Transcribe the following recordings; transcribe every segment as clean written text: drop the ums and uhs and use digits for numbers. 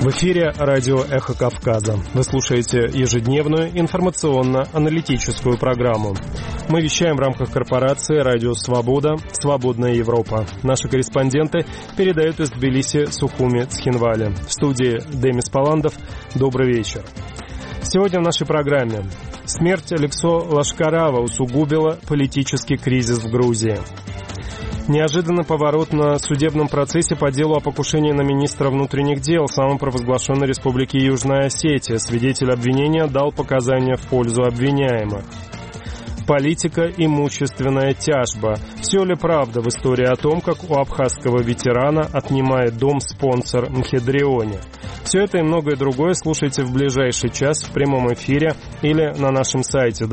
В эфире радио «Эхо Кавказа». Вы слушаете ежедневную информационно-аналитическую программу. Мы вещаем в рамках корпорации «Радио Свобода. Свободная Европа». Наши корреспонденты передают из Тбилиси, Сухуми, Цхинвали. В студии Демис Паландов. Добрый вечер. Сегодня в нашей программе. Смерть Алексо Лашкарава усугубила политический кризис в Грузии. Неожиданный поворот на судебном процессе по делу о покушении на министра внутренних дел самопровозглашенной республики Южная Осетия. Свидетель обвинения дал показания в пользу обвиняемых. Политика, имущественная тяжба. Все ли правда в истории о том, как у абхазского ветерана отнимает дом спонсор МХЕДРИОНе? Все это и многое другое слушайте в ближайший час в прямом эфире или на нашем сайте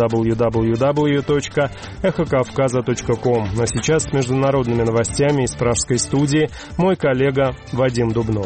www.эхокавказа.ком. А сейчас с международными новостями из пражской студии мой коллега Вадим Дубнов.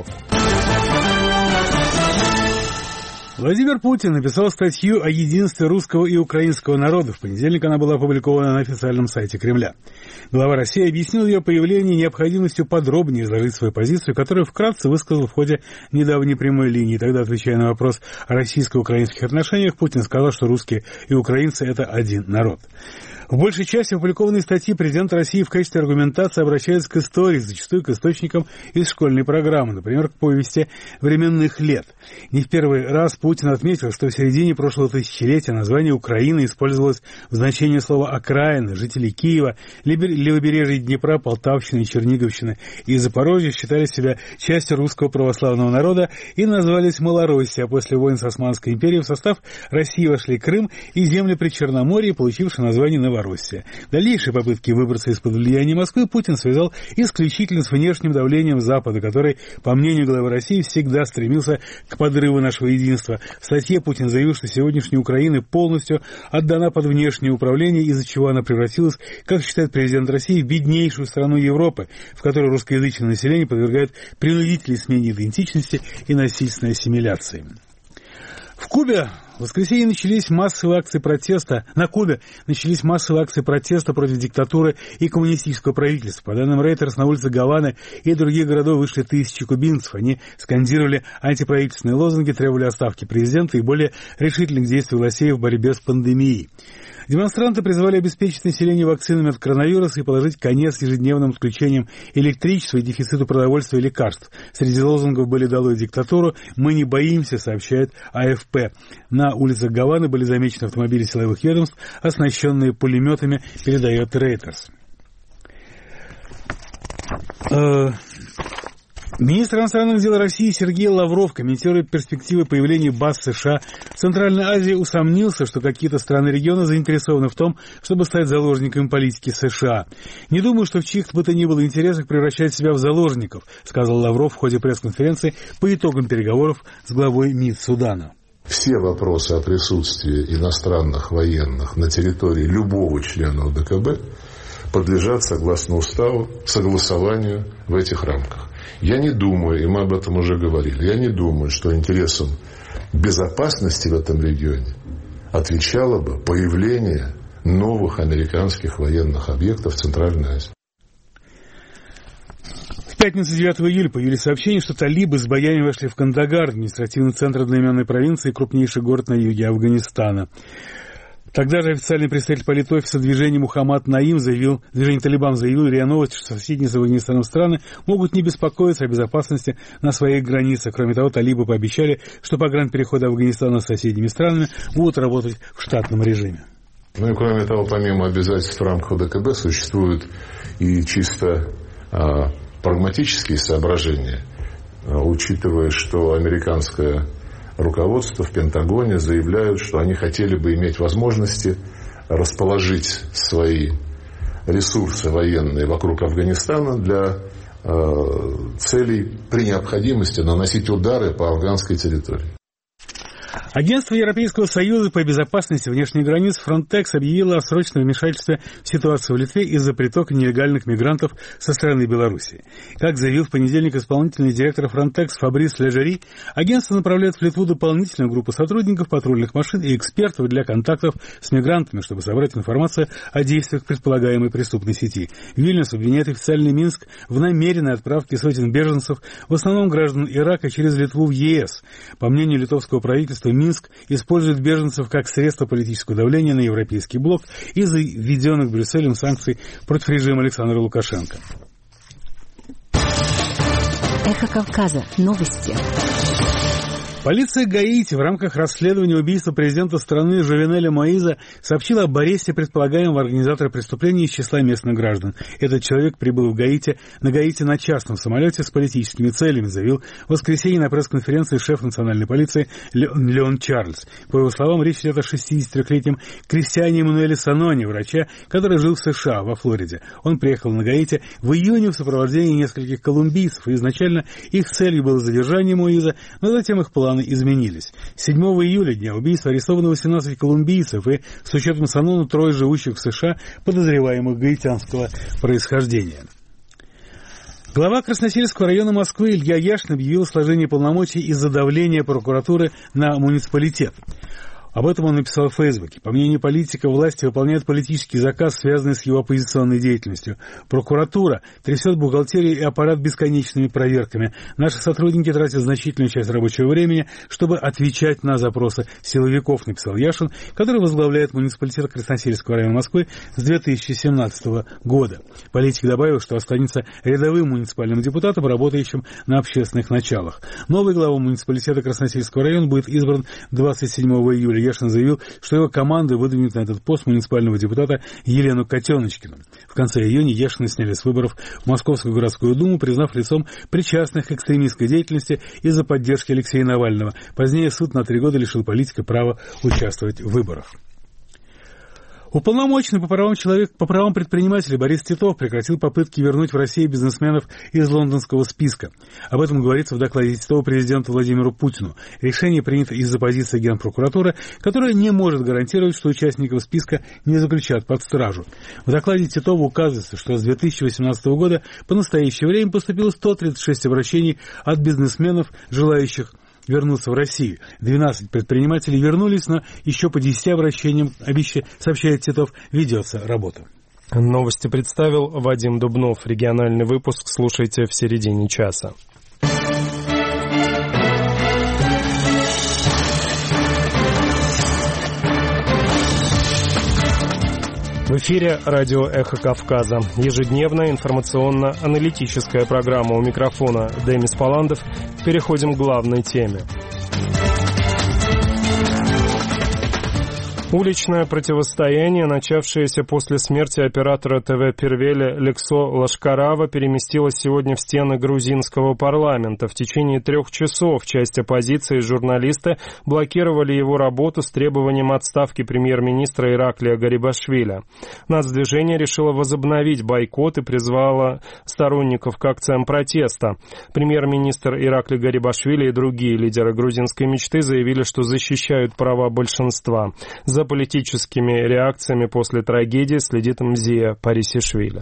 Владимир Путин написал статью о единстве русского и украинского народов. В понедельник она была опубликована на официальном сайте Кремля. Глава России объяснил ее появление необходимостью подробнее изложить свою позицию, которую вкратце высказал в ходе недавней прямой линии. Тогда, отвечая на вопрос о российско-украинских отношениях, Путин сказал, что русские и украинцы – это один народ. В большей части опубликованной статьи президент России в качестве аргументации обращается к истории, зачастую к источникам из школьной программы, например, к повести «Временных лет». Не в первый раз Путин отметил, что в середине прошлого тысячелетия название Украины использовалось в значении слова «окраины». Жители Киева, левобережья Днепра, Полтавщины, Черниговщины и Запорожья считали себя частью русского православного народа и назвались Малороссией, а после войн с Османской империей в состав России вошли Крым и земли Причерноморья, получившие название Новороссия. Дальнейшие попытки выбраться из-под влияния Москвы Путин связал исключительно с внешним давлением Запада, который, по мнению главы России, всегда стремился к подрыву нашего единства. В статье Путин заявил, что сегодняшняя Украина полностью отдана под внешнее управление, из-за чего она превратилась, как считает президент России, в беднейшую страну Европы, в которой русскоязычное население подвергает принудительной смене идентичности и насильственной ассимиляции. В Кубе в воскресенье начались массовые акции протеста. На Кубе начались массовые акции протеста против диктатуры и коммунистического правительства. По данным Reuters, на улице Гаваны и других городов вышли тысячи кубинцев. Они скандировали антиправительственные лозунги, требовали отставки президента и более решительных действий властей в борьбе с пандемией. Демонстранты призвали обеспечить население вакцинами от коронавируса и положить конец ежедневным отключениям электричества и дефициту продовольствия и лекарств. Среди лозунгов были «Долой диктатуру», «Мы не боимся», сообщает АФП. На улицах Гаваны были замечены автомобили силовых ведомств, оснащенные пулеметами, передает Reuters. Министр иностранных дел России Сергей Лавров, комментируя перспективы появления баз США в Центральной Азии, усомнился, что какие-то страны региона заинтересованы в том, чтобы стать заложниками политики США. «Не думаю, что в чьих бы то ни было интересах превращать себя в заложников», сказал Лавров в ходе пресс-конференции по итогам переговоров с главой МИД Судана. Все вопросы о присутствии иностранных военных на территории любого члена ОДКБ подлежат, согласно уставу, согласованию в этих рамках. Я не думаю, и мы об этом уже говорили, я не думаю, что интересам безопасности в этом регионе отвечало бы появление новых американских военных объектов в Центральной Азии. В пятницу 9 июля появились сообщения, что талибы с боями вошли в Кандагар, административный центр одноименной провинции и крупнейший город на юге Афганистана. Тогда же официальный представитель политофиса движения Мухаммад Наим движение Талибан заявил РИА Новости, что соседние с Афганистаном страны могут не беспокоиться о безопасности на своих границах. Кроме того, талибы пообещали, что погранпереходы Афганистана с соседними странами будут работать в штатном режиме. Ну и кроме того, помимо обязательств в рамках ОДКБ существуют и чисто прагматические соображения, учитывая, что американское руководство в Пентагоне заявляют, что они хотели бы иметь возможности расположить свои ресурсы военные вокруг Афганистана для целей при необходимости наносить удары по афганской территории. Агентство Европейского Союза по безопасности внешних границ Frontex объявило о срочном вмешательстве в ситуацию в Литве из-за притока нелегальных мигрантов со стороны Беларуси. Как заявил в понедельник исполнительный директор Frontex Фабрис Лежери, агентство направляет в Литву дополнительную группу сотрудников, патрульных машин и экспертов для контактов с мигрантами, чтобы собрать информацию о действиях предполагаемой преступной сети. Вильнюс обвиняет официальный Минск в намеренной отправке сотен беженцев, в основном граждан Ирака, через Литву в ЕС. По мнению литовского правительства, Минск использует беженцев как средство политического давления на европейский блок из-за введенных Брюсселем санкций против режима Александра Лукашенко. Эхо Кавказа. Новости. Полиция Гаити в рамках расследования убийства президента страны Жовенеля Моиза сообщила об аресте предполагаемого организатора преступления из числа местных граждан. Этот человек прибыл на Гаити на частном самолете с политическими целями, заявил в воскресенье на пресс-конференции шеф национальной полиции Леон Чарльз. По его словам, речь идет о 63-летнем Кристиане Эммануэле Саноне, врача, который жил в США, во Флориде. Он приехал на Гаити в июне в сопровождении нескольких колумбийцев, и изначально их целью было задержание Моиза, но затем их планы изменились. 7 июля, дня убийства, арестовано 18 колумбийцев и, с учетом Санона, 3 живущих в США, подозреваемых гаитянского происхождения. Глава Красносельского района Москвы Илья Яшин объявил сложение полномочий из-за давления прокуратуры на муниципалитет. Об этом он написал в Фейсбуке. По мнению политика, власти выполняют политический заказ, связанный с его оппозиционной деятельностью. Прокуратура трясет бухгалтерию и аппарат бесконечными проверками. Наши сотрудники тратят значительную часть рабочего времени, чтобы отвечать на запросы силовиков, написал Яшин, который возглавляет муниципалитет Красносельского района Москвы с 2017 года. Политик добавил, что останется рядовым муниципальным депутатом, работающим на общественных началах. Новый глава муниципалитета Красносельского района будет избран 27 июля. Яшин заявил, что его команда выдвинет на этот пост муниципального депутата Елену Котеночкину. В конце июня Яшина сняли с выборов в Московскую городскую думу, признав лицом причастных к экстремистской деятельности из-за поддержки Алексея Навального. Позднее суд на 3 года лишил политика права участвовать в выборах. Уполномоченный по правам предпринимателей Борис Титов прекратил попытки вернуть в Россию бизнесменов из лондонского списка. Об этом говорится в докладе Титова президенту Владимиру Путину. Решение принято из-за позиции Генпрокуратуры, которая не может гарантировать, что участников списка не заключат под стражу. В докладе Титова указывается, что с 2018 года по настоящее время поступило 136 обращений от бизнесменов, желающих вернуться в Россию. 12 предпринимателей вернулись, но еще по 10 обращениям, сообщает Титов, ведется работа. Новости представил Вадим Дубнов. Региональный выпуск слушайте в середине часа. В эфире радио «Эхо Кавказа». Ежедневная информационно-аналитическая программа. У микрофона Демис Паландов. Переходим к главной теме. Уличное противостояние, начавшееся после смерти оператора ТВ «Первели» Лексо Лашкарава, переместилось сегодня в стены грузинского парламента. В течение 3 часов часть оппозиции и журналисты блокировали его работу с требованием отставки премьер-министра Ираклия Гарибашвили. Нацдвижение решило возобновить бойкот и призвало сторонников к акциям протеста. Премьер-министр Ираклий Гарибашвили и другие лидеры грузинской мечты заявили, что защищают права большинства. За политическими реакциями после трагедии следит Мзия Парисишвили.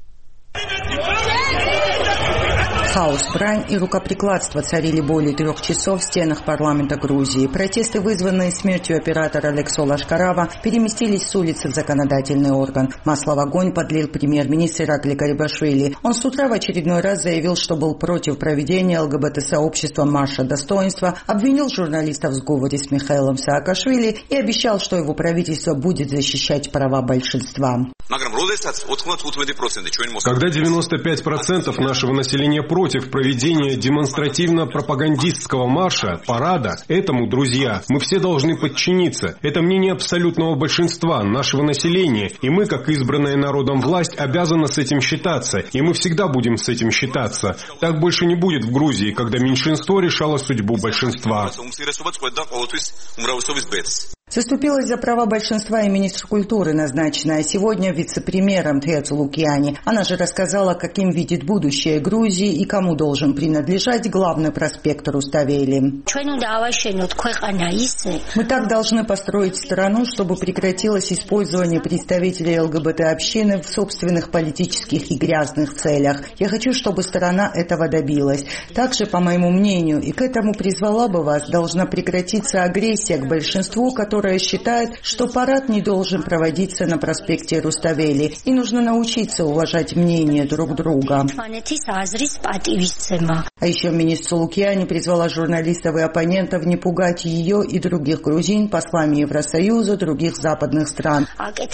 Хаос, брань и рукоприкладство царили более 3 часов в стенах парламента Грузии. Протесты, вызванные смертью оператора Лексо Лашкарава, переместились с улицы в законодательный орган. Масло в огонь подлил премьер-министр Ираклий Гарибашвили. Он с утра в очередной раз заявил, что был против проведения ЛГБТ-сообществом марша достоинства, обвинил журналистов в сговоре с Михаилом Саакашвили и обещал, что его правительство будет защищать права большинства. Когда 95% нашего населения против проведения демонстративно-пропагандистского марша, парада, этому, друзья, мы все должны подчиниться. Это мнение абсолютного большинства нашего населения, и мы, как избранная народом власть, обязаны с этим считаться, и мы всегда будем с этим считаться. Так больше не будет в Грузии, когда меньшинство решало судьбу большинства. Заступилась за права большинства и министр культуры, назначенная сегодня вице-премьером Тхеацу Лукиани. Она же рассказала, каким видит будущее Грузии и кому должен принадлежать главный проспект Руставели. Мы так должны построить страну, чтобы прекратилось использование представителей ЛГБТ-общины в собственных политических и грязных целях. Я хочу, чтобы страна этого добилась. Также, по моему мнению, и к этому призвала бы вас, должна прекратиться агрессия к большинству, которое считает, что парад не должен проводиться на проспекте Руставели, и нужно научиться уважать мнение друг друга. А еще министр Лукиани призвала журналистов и оппонентов не пугать ее и других грузин послами Евросоюза, других западных стран.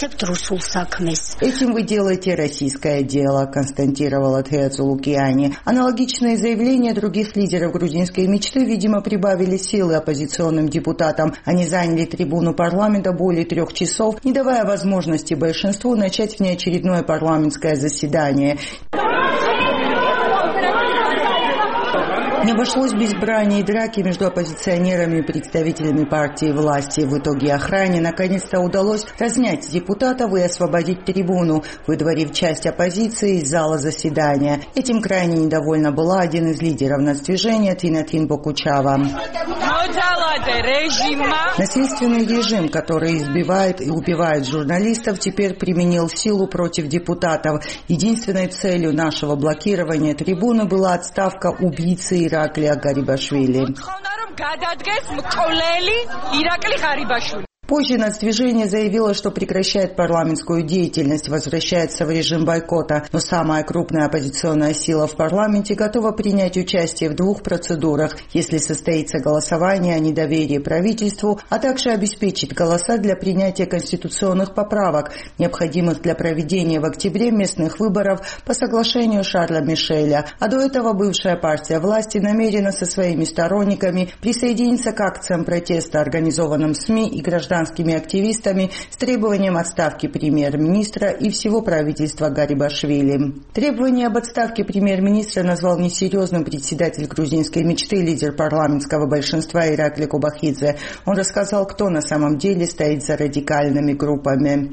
Этим вы делаете российское дело, констатировала Тхеацу Лукиани. Аналогичные заявления других лидеров грузинской мечты, видимо, прибавили силы оппозиционным депутатам. Они заняли трибуну парламента более 3 часов, не давая возможности большинству начать внеочередное парламентское заседание. Не обошлось без брани и драки между оппозиционерами и представителями партии власти. В итоге охране наконец-то удалось разнять депутатов и освободить трибуну, выдворив часть оппозиции из зала заседания. Этим крайне недовольна была один из лидеров нацдвижения Тинатин Бокучава. Насильственный режим, который избивает и убивает журналистов, теперь применил силу против депутатов. Единственной целью нашего блокирования трибуны была отставка убийцы Ираклия Гарибашвили. Позже нацдвижение заявило, что прекращает парламентскую деятельность, возвращается в режим бойкота. Но самая крупная оппозиционная сила в парламенте готова принять участие в 2 процедурах, если состоится голосование о недоверии правительству, а также обеспечит голоса для принятия конституционных поправок, необходимых для проведения в октябре местных выборов по соглашению Шарля Мишеля. А до этого бывшая партия власти намерена со своими сторонниками присоединиться к акциям протеста, организованным СМИ и гражданскими активистами с требованием отставки премьер-министра и всего правительства Гарибашвили. Требование об отставке премьер-министра назвал несерьезным председатель грузинской мечты, лидер парламентского большинства Иракли Кобахидзе. Он рассказал, кто на самом деле стоит за радикальными группами.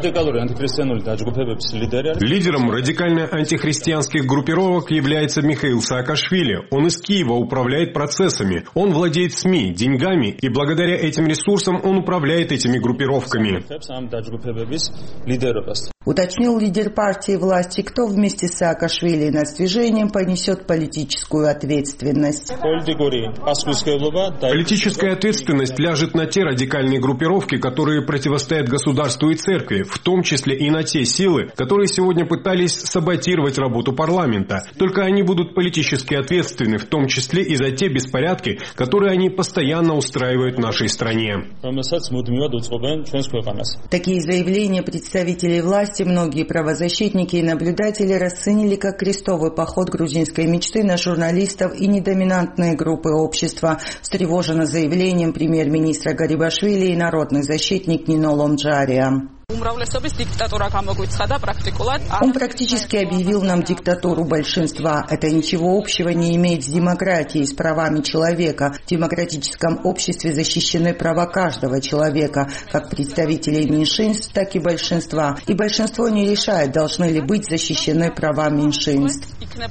Лидером радикально-антихристианских группировок является Михаил Саакашвили. Он из Киева управляет процессами. Он владеет СМИ, деньгами, и благодаря этим ресурсам он управляет этими группировками. Уточнил лидер партии власти, кто вместе с Саакашвили и нацдвижением понесет политическую ответственность. Политическая ответственность ляжет на те радикальные группировки, которые противостоят государству и церкви, в том числе и на те силы, которые сегодня пытались саботировать работу парламента. Только они будут политически ответственны, в том числе и за те беспорядки, которые они постоянно устраивают в нашей стране. Такие заявления представителей власти многие правозащитники и наблюдатели расценили как крестовый поход грузинской мечты на журналистов и недоминантные группы общества. Встревожена заявлением премьер-министра Гарибашвили и народный защитник Нино Ломджария. Он практически объявил нам диктатуру большинства. Это ничего общего не имеет с демократией, с правами человека. В демократическом обществе защищены права каждого человека, как представителей меньшинств, так и большинства. И большинство не решает, должны ли быть защищены права меньшинств.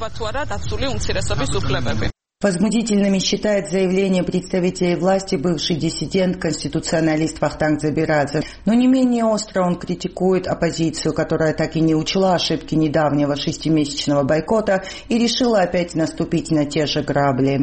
Возмутительными считает заявление представителей власти бывший диссидент, конституционалист Вахтанг Забирадзе. Но не менее остро он критикует оппозицию, которая так и не учла ошибки недавнего 6-месячного бойкота и решила опять наступить на те же грабли.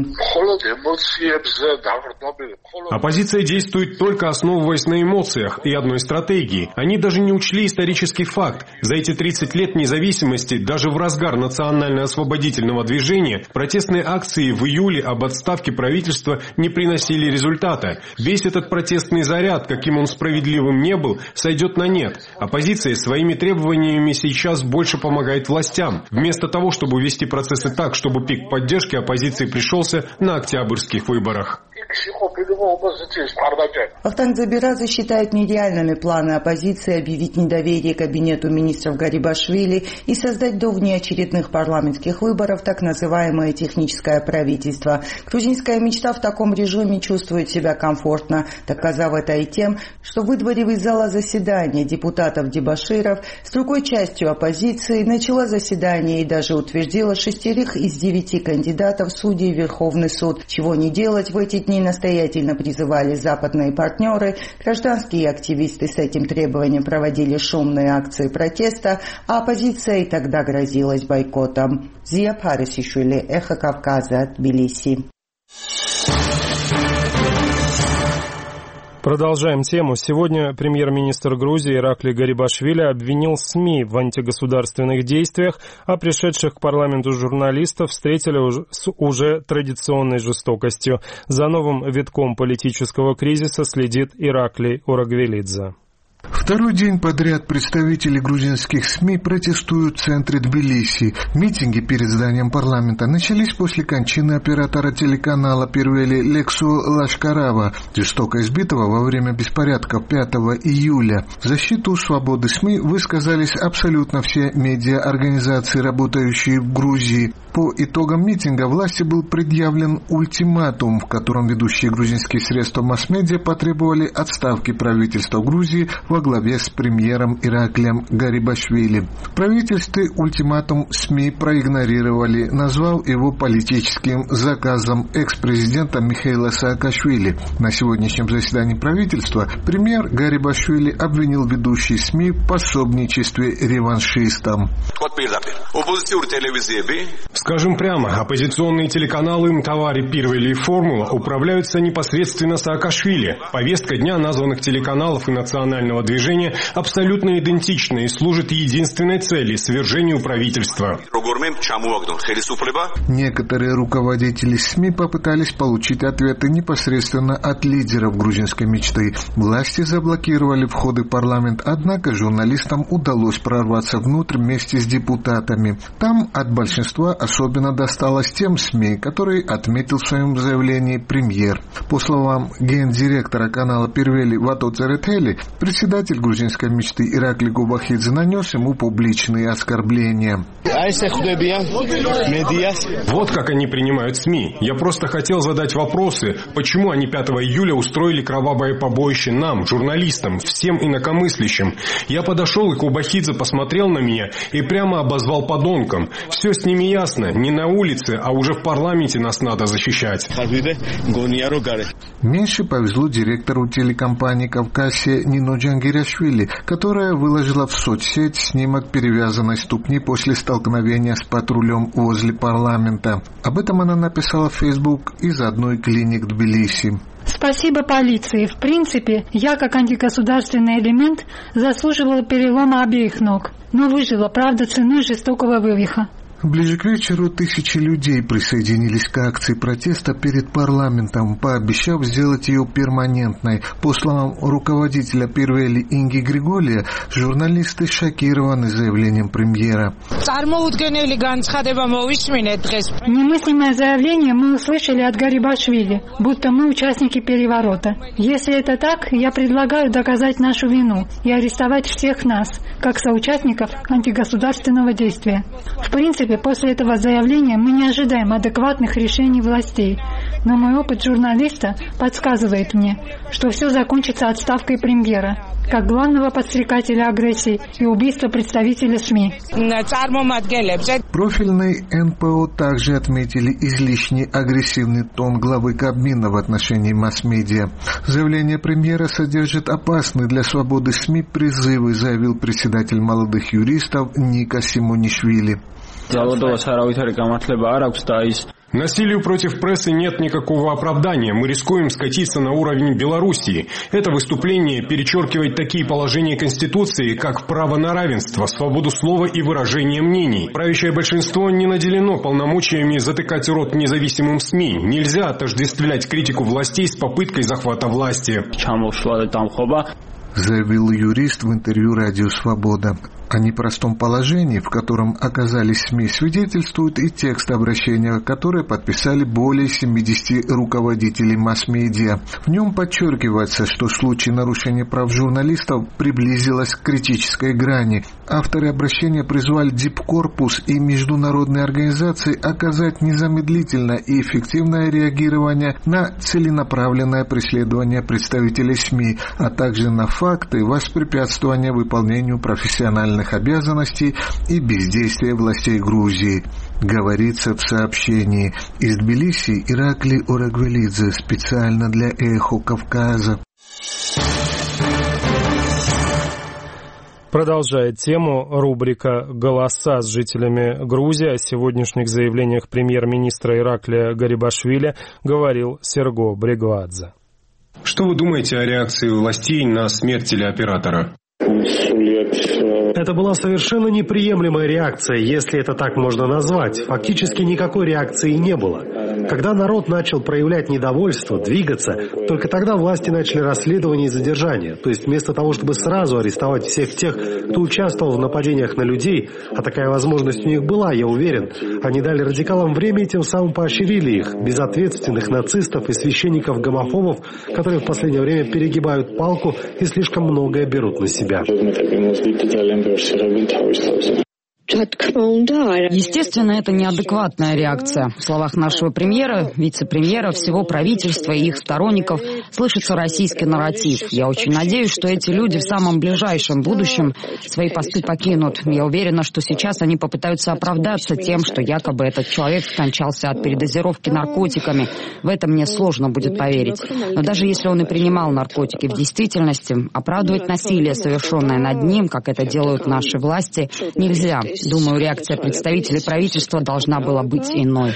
Оппозиция действует только основываясь на эмоциях и одной стратегии. Они даже не учли исторический факт. За эти 30 лет независимости, даже в разгар национально-освободительного движения, протестные акции в июле об отставке правительства не приносили результата. Весь этот протестный заряд, каким он справедливым не был, сойдет на нет. Оппозиция своими требованиями сейчас больше помогает властям, вместо того, чтобы вести процессы так, чтобы пик поддержки оппозиции пришелся на октябрьских выборах. Вахтанг Дзабирадзе считает нереальными планы оппозиции объявить недоверие кабинету министров Гарибашвили и создать до внеочередных парламентских выборов так называемое техническое правительство. Грузинская мечта в таком режиме чувствует себя комфортно, доказав это и тем, что, выдворив из зала заседания депутатов-дебаширов, с другой частью оппозиции начала заседание и даже утвердила 6 из 9 кандидатов судей в Верховный суд. Чего не делать в эти дни настоятельно призывали западные партнеры. Гражданские активисты с этим требованием проводили шумные акции протеста, а оппозиция и тогда грозилась бойкотом. Зия Парисишвили, Эхо Кавказа, Тбилиси. Продолжаем тему. Сегодня премьер-министр Грузии Ираклий Гарибашвили обвинил СМИ в антигосударственных действиях, а пришедших к парламенту журналистов встретили с уже традиционной жестокостью. За новым витком политического кризиса следит Ираклий Урагвелидзе. Второй день подряд представители грузинских СМИ протестуют в центре Тбилиси. Митинги перед зданием парламента начались после кончины оператора телеканала Первели Лексу Лашкарава, жестоко избитого во время беспорядков 5 июля. В защиту свободы СМИ высказались абсолютно все медиаорганизации, работающие в Грузии. По итогам митинга власти был предъявлен ультиматум, в котором ведущие грузинские средства масс-медиа потребовали отставки правительства Грузии во главе с премьером Ираклием Гарибашвили. В правительстве ультиматум СМИ проигнорировали, назвав его политическим заказом экс-президента Михаила Саакашвили. На сегодняшнем заседании правительства премьер Гарибашвили обвинил ведущие СМИ в пособничестве реваншистам. Скажем прямо, оппозиционные телеканалы МТАВАРИ, Первели и Формула управляются непосредственно Саакашвили. Повестка дня названных телеканалов и национального движения абсолютно идентична и служит единственной цели – свержению правительства. Некоторые руководители СМИ попытались получить ответы непосредственно от лидеров грузинской мечты. Власти заблокировали входы в парламент, однако журналистам удалось прорваться внутрь вместе с депутатами. Там от большинства особенно досталось тем СМИ, которые отметил в своем заявлении премьер. По словам гендиректора канала Первели Вато Церетели, председатель грузинской мечты Ираклий Губахидзе нанес ему публичные оскорбления. Вот как они принимают СМИ. Я просто хотел задать вопросы, почему они 5 июля устроили кровавое побоище нам, журналистам, всем инакомыслящим. Я подошел, и Губахидзе посмотрел на меня и прямо обозвал подонком. Все с ними ясно, не на улице, а уже в парламенте нас надо защищать. Меньше повезло директору телекомпании «Кавказия» Нино Джангирашвили, которая выложила в соцсеть снимок перевязанной ступни после столкновения с патрулем возле парламента. Об этом она написала в Facebook из одной клиник Тбилиси. Спасибо полиции. В принципе, я как антигосударственный элемент заслуживала перелома обеих ног, но выжила, правда, ценой жестокого вывиха. Ближе к вечеру тысячи людей присоединились к акции протеста перед парламентом, пообещав сделать ее перманентной. По словам руководителя Первели Инги Григория, журналисты шокированы заявлением премьера. Немыслимое заявление мы услышали от Гарибашвили, будто мы участники переворота. Если это так, я предлагаю доказать нашу вину и арестовать всех нас, как соучастников антигосударственного действия. В принципе, после этого заявления мы не ожидаем адекватных решений властей, но мой опыт журналиста подсказывает мне, что все закончится отставкой премьера, как главного подстрекателя агрессии и убийства представителя СМИ. Профильный НПО также отметили излишне агрессивный тон главы Кабмина в отношении масс-медиа. Заявление премьера содержит опасные для свободы СМИ призывы, заявил председатель молодых юристов Ника Симонишвили. Насилию против прессы нет никакого оправдания. Мы рискуем скатиться на уровень Белоруссии. Это выступление перечеркивает такие положения Конституции, как право на равенство, свободу слова и выражения мнений. Правящее большинство не наделено полномочиями затыкать рот независимым СМИ. Нельзя отождествлять критику властей с попыткой захвата власти, заявил юрист в интервью «Радио Свобода». О непростом положении, в котором оказались СМИ, свидетельствует и текст обращения, которое подписали более 70 руководителей масс-медиа. В нем подчеркивается, что в случае нарушения прав журналистов приблизилось к критической грани. Авторы обращения призвали Дипкорпус и международные организации оказать незамедлительное и эффективное реагирование на целенаправленное преследование представителей СМИ, а также на факты воспрепятствования выполнению профессиональных обязанностей и бездействия властей Грузии. Говорится в сообщении. Из Тбилиси Ираклий Орагвелидзе специально для «Эхо Кавказа». Продолжает тему рубрика «Голоса» с жителями Грузии. О сегодняшних заявлениях премьер-министра Ираклия Гарибашвили говорил Серго Брегвадзе. Что вы думаете о реакции властей на смерть телеоператора? Это была совершенно неприемлемая реакция, если это так можно назвать. Фактически никакой реакции не было. Когда народ начал проявлять недовольство, двигаться, только тогда власти начали расследование и задержание. То есть вместо того, чтобы сразу арестовать всех тех, кто участвовал в нападениях на людей, а такая возможность у них была, я уверен, они дали радикалам время и тем самым поощрили их, безответственных нацистов и священников-гомофобов, которые в последнее время перегибают палку и слишком многое берут на себя. Естественно, это неадекватная реакция. В словах нашего премьера, вице-премьера, всего правительства и их сторонников слышится российский нарратив. Я очень надеюсь, что эти люди в самом ближайшем будущем свои посты покинут. Я уверена, что сейчас они попытаются оправдаться тем, что якобы этот человек скончался от передозировки наркотиками. В это мне сложно будет поверить. Но даже если он и принимал наркотики в действительности, оправдывать насилие, совершенное над ним, как это делают наши власти, нельзя. Думаю, реакция представителей правительства должна была быть иной.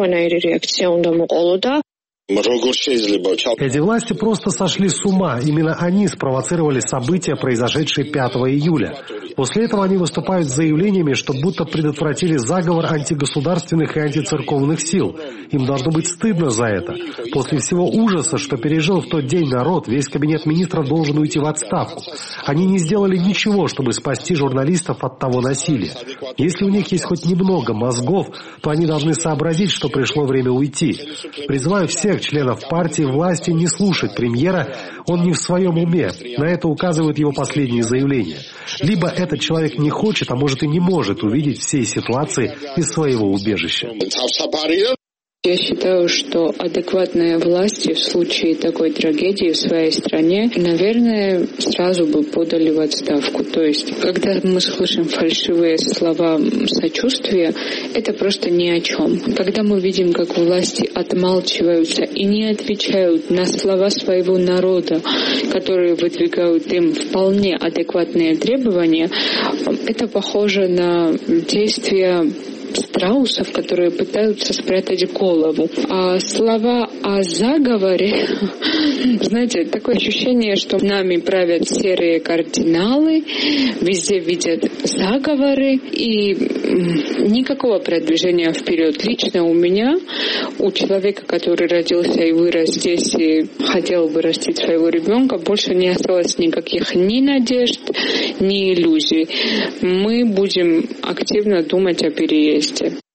Эти власти просто сошли с ума. Именно они спровоцировали события, произошедшие 5 июля. После этого они выступают с заявлениями, что будто предотвратили заговор антигосударственных и антицерковных сил. Им должно быть стыдно за это. После всего ужаса, что пережил в тот день народ, весь кабинет министров должен уйти в отставку. Они не сделали ничего, чтобы спасти журналистов от того насилия. Если у них есть хоть немного мозгов, то они должны сообразить, что пришло время уйти. Призываю всех членов партии власти не слушать премьера, он не в своем уме. На это указывают его последние заявления. Либо этот человек не хочет, а может и не может увидеть всей ситуации из своего убежища. Я считаю, что адекватные власти в случае такой трагедии в своей стране, наверное, сразу бы подали в отставку. То есть, когда мы слышим фальшивые слова сочувствия, это просто ни о чем. Когда мы видим, как власти отмалчиваются и не отвечают на слова своего народа, которые выдвигают им вполне адекватные требования, это похоже на действия страусов, которые пытаются спрятать голову. А слова о заговоре, знаете, такое ощущение, что нами правят серые кардиналы, везде видят заговоры и никакого продвижения вперед. Лично у меня, у человека, который родился и вырос здесь и хотел бы растить своего ребенка, больше не осталось никаких ни надежд, ни иллюзий. Мы будем активно думать о переезде.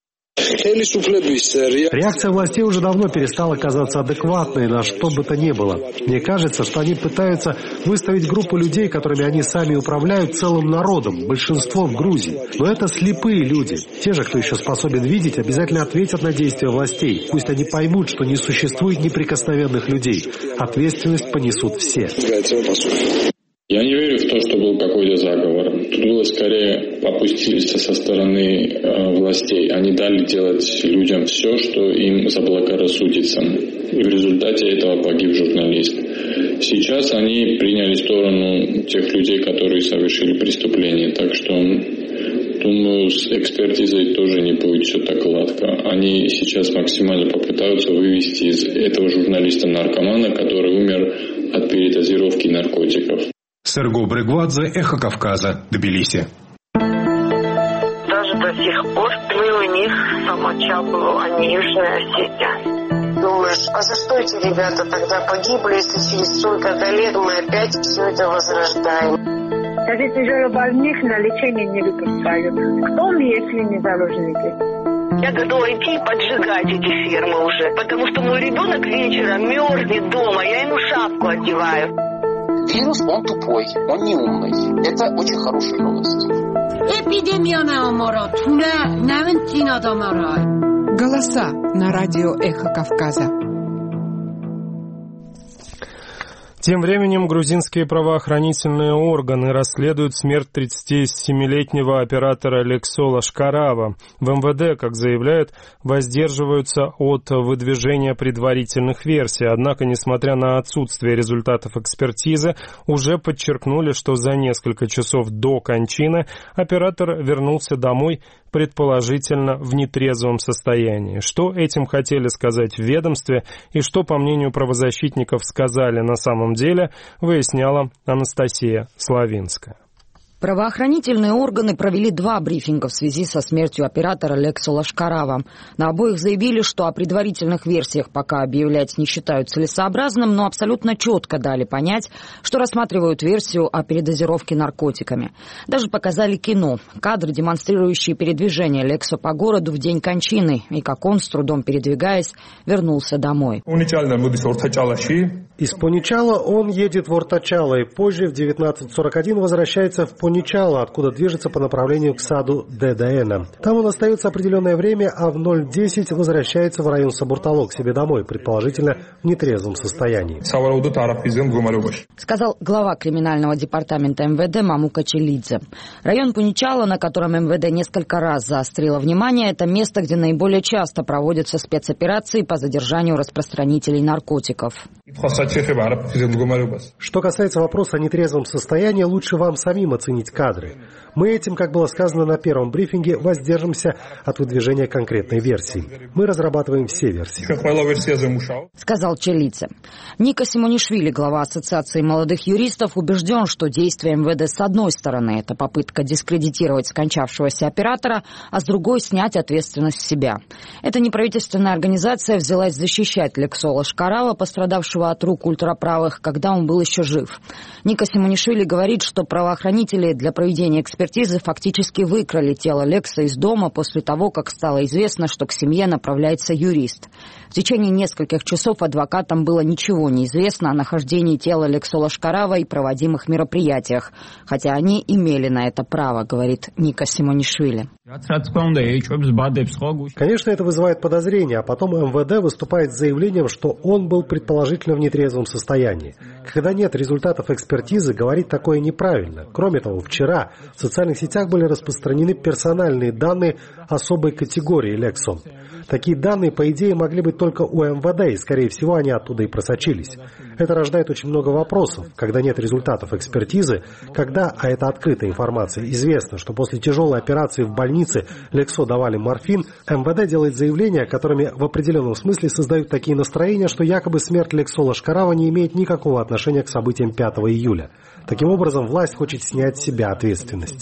Реакция властей уже давно перестала казаться адекватной на что бы то ни было. Мне кажется, что они пытаются выставить группу людей, которыми они сами управляют, целым народом, большинство в Грузии. Но это слепые люди. Те же, кто еще способен видеть, обязательно ответят на действия властей. Пусть они поймут, что не существует неприкосновенных людей. Ответственность понесут все. Я не верю в то, что был какой-то заговор. Тут было скорее попустительство со стороны властей. Они дали делать людям все, что им заблагорассудится. И в результате этого погиб журналист. Сейчас они приняли сторону тех людей, которые совершили преступление. Так что, думаю, с экспертизой тоже не будет все так гладко. Они сейчас максимально попытаются вывести из этого журналиста-наркомана, который умер от передозировки наркотиков. Серго Брегвадзе, Эхо Кавказа, Тбилиси. Даже до сих пор мы у них самочапывал, а не Южная Осетия. Думаешь, а за что эти ребята тогда погибли, если через столько лет мы опять все это возрождаем? Даже тяжелобольных на лечение не выпускают. Кто мы, если не заложники? Я готова идти и поджигать эти фермы уже, потому что мой ребенок вечером мерзнет дома, я ему шапку одеваю. Вирус, он тупой, он не умный. Это очень хорошая новость. Голоса на радио «Эхо Кавказа». Тем временем грузинские правоохранительные органы расследуют смерть 37-летнего оператора Лексо Лашкарава. В МВД, как заявляют, воздерживаются от выдвижения предварительных версий. Однако, несмотря на отсутствие результатов экспертизы, уже подчеркнули, что за несколько часов до кончины оператор вернулся домой предположительно в нетрезвом состоянии. Что этим хотели сказать в ведомстве и что, по мнению правозащитников, сказали на самом деле, выясняла Анастасия Славинская. Правоохранительные органы провели 2 брифинга в связи со смертью оператора Лексо Лашкарава. На обоих заявили, что о предварительных версиях пока объявлять не считают целесообразным, но абсолютно четко дали понять, что рассматривают версию о передозировке наркотиками. Даже показали кино, кадры, демонстрирующие передвижение Лексо по городу в день кончины и как он, с трудом передвигаясь, вернулся домой. Из Поничала он едет в Ортачало и позже в 19:41 возвращается в Поничало, откуда движется по направлению к саду ДДН. Там он остается определенное время, а в 0:10 возвращается в район Сабуртало к себе домой, предположительно в нетрезвом состоянии. Сказал глава криминального департамента МВД Мамука Челидзе. Район Поничало, на котором МВД несколько раз заострило внимание, это место, где наиболее часто проводятся спецоперации по задержанию распространителей наркотиков. Что касается вопроса о нетрезвом состоянии, лучше вам самим оценить кадры. Мы этим, как было сказано на первом брифинге, воздержимся от выдвижения конкретной версии. Мы разрабатываем все версии. Сказал Челидзе. Ника Симонишвили, глава Ассоциации молодых юристов, убежден, что действия МВД с одной стороны это попытка дискредитировать скончавшегося оператора, а с другой снять ответственность с себя. Эта неправительственная организация взялась защищать Лексо Лашкарава, пострадавшего от рук ультраправых, когда он был еще жив. Ника Симонишвили говорит, что правоохранители для проведения экспертизы фактически выкрали тело Лекса из дома после того, как стало известно, что к семье направляется юрист. В течение нескольких часов адвокатам было ничего не известно о нахождении тела Лексо Лашкарава и проводимых мероприятиях, хотя они имели на это право, говорит Ника Симонишвили. Конечно, это вызывает подозрения, а потом МВД выступает с заявлением, что он был предположительно в нетрезвом состоянии. Когда нет результатов экспертизы, говорить такое неправильно. Кроме того, вчера в социальных сетях были распространены персональные данные особой категории Лексо. Такие данные, по идее, могли быть только у МВД, и, скорее всего, они оттуда и просочились. Это рождает очень много вопросов. Когда нет результатов экспертизы, когда, а это открытая информация, известно, что после тяжелой операции в больнице Лексо давали морфин, МВД делает заявления, которыми в определенном смысле создают такие настроения, что якобы смерть Лексо Лашкарава не имеет никакого отношения к событиям 5 июля. Таким образом, власть хочет снять с себя ответственность.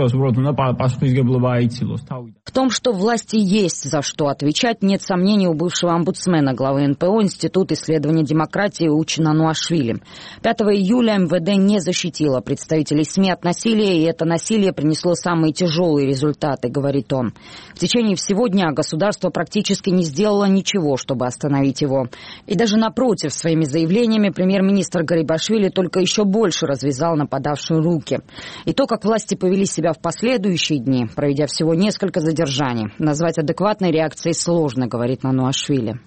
В том, что власти есть за что отвечать, нет сомнений у бывшего омбудсмена главы НПО Институт исследования демократии Учина Нуашвили. 5 июля МВД не защитило представителей СМИ от насилия, и это насилие принесло самые тяжелые результаты, говорит он. В течение всего дня государство практически не сделало ничего, чтобы остановить его. И даже напротив, своими заявлениями премьер-министр Гарибашвили только еще больше развязал нападавшую руки. И то, как власти повели себя в последующие дни, проведя всего несколько задержаний, назвать адекватной реакцией сложно, говорит Нуашвили.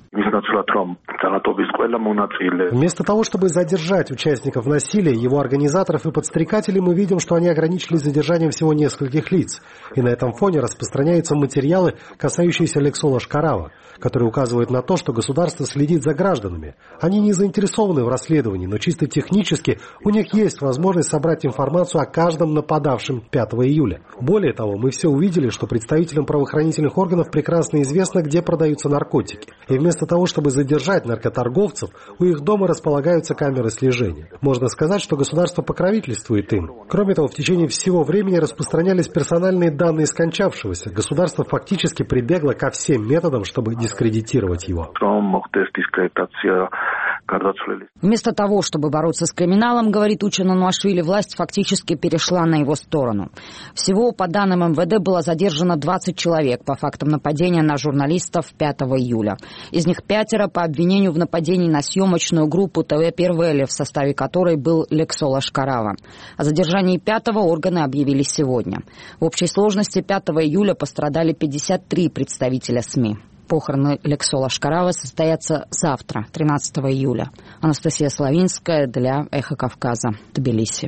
Вместо того, чтобы задержать участников насилия, его организаторов и подстрекателей, мы видим, что они ограничились задержанием всего нескольких лиц. И на этом фоне распространяются материалы, касающиеся Лексо Лашкарава, которые указывают на то, что государство следит за гражданами. Они не заинтересованы в расследовании, но чисто технически у них есть возможность собрать информацию о каждом нападавшем 5 июля. Более того, мы все увидели, что представителям правоохранительных органов прекрасно известно, где продаются наркотики. И вместо того, чтобы задержать наркоторговцев, у их дома располагаются камеры слежения. Можно сказать, что государство покровительствует им. Кроме того, в течение всего времени распространялись персональные данные скончавшегося. Государство фактически прибегло ко всем методам, чтобы дискредитировать его. Вместо того, чтобы бороться с криминалом, говорит Учен Онуашвили, власть фактически перешла на его сторону. Всего, по данным МВД, было задержано 20 человек по фактам нападения на журналистов 5 июля. Из них 5 по обвинению в нападении на съемочную группу ТВ «Первели», в составе которой был Лексо Лашкарава. О задержании 5-го органы объявили сегодня. В общей сложности 5 июля пострадали 53 представителя СМИ. Похороны Лексо Лашкарава состоятся завтра, 13 июля. Анастасия Славинская для «Эхо Кавказа», Тбилиси.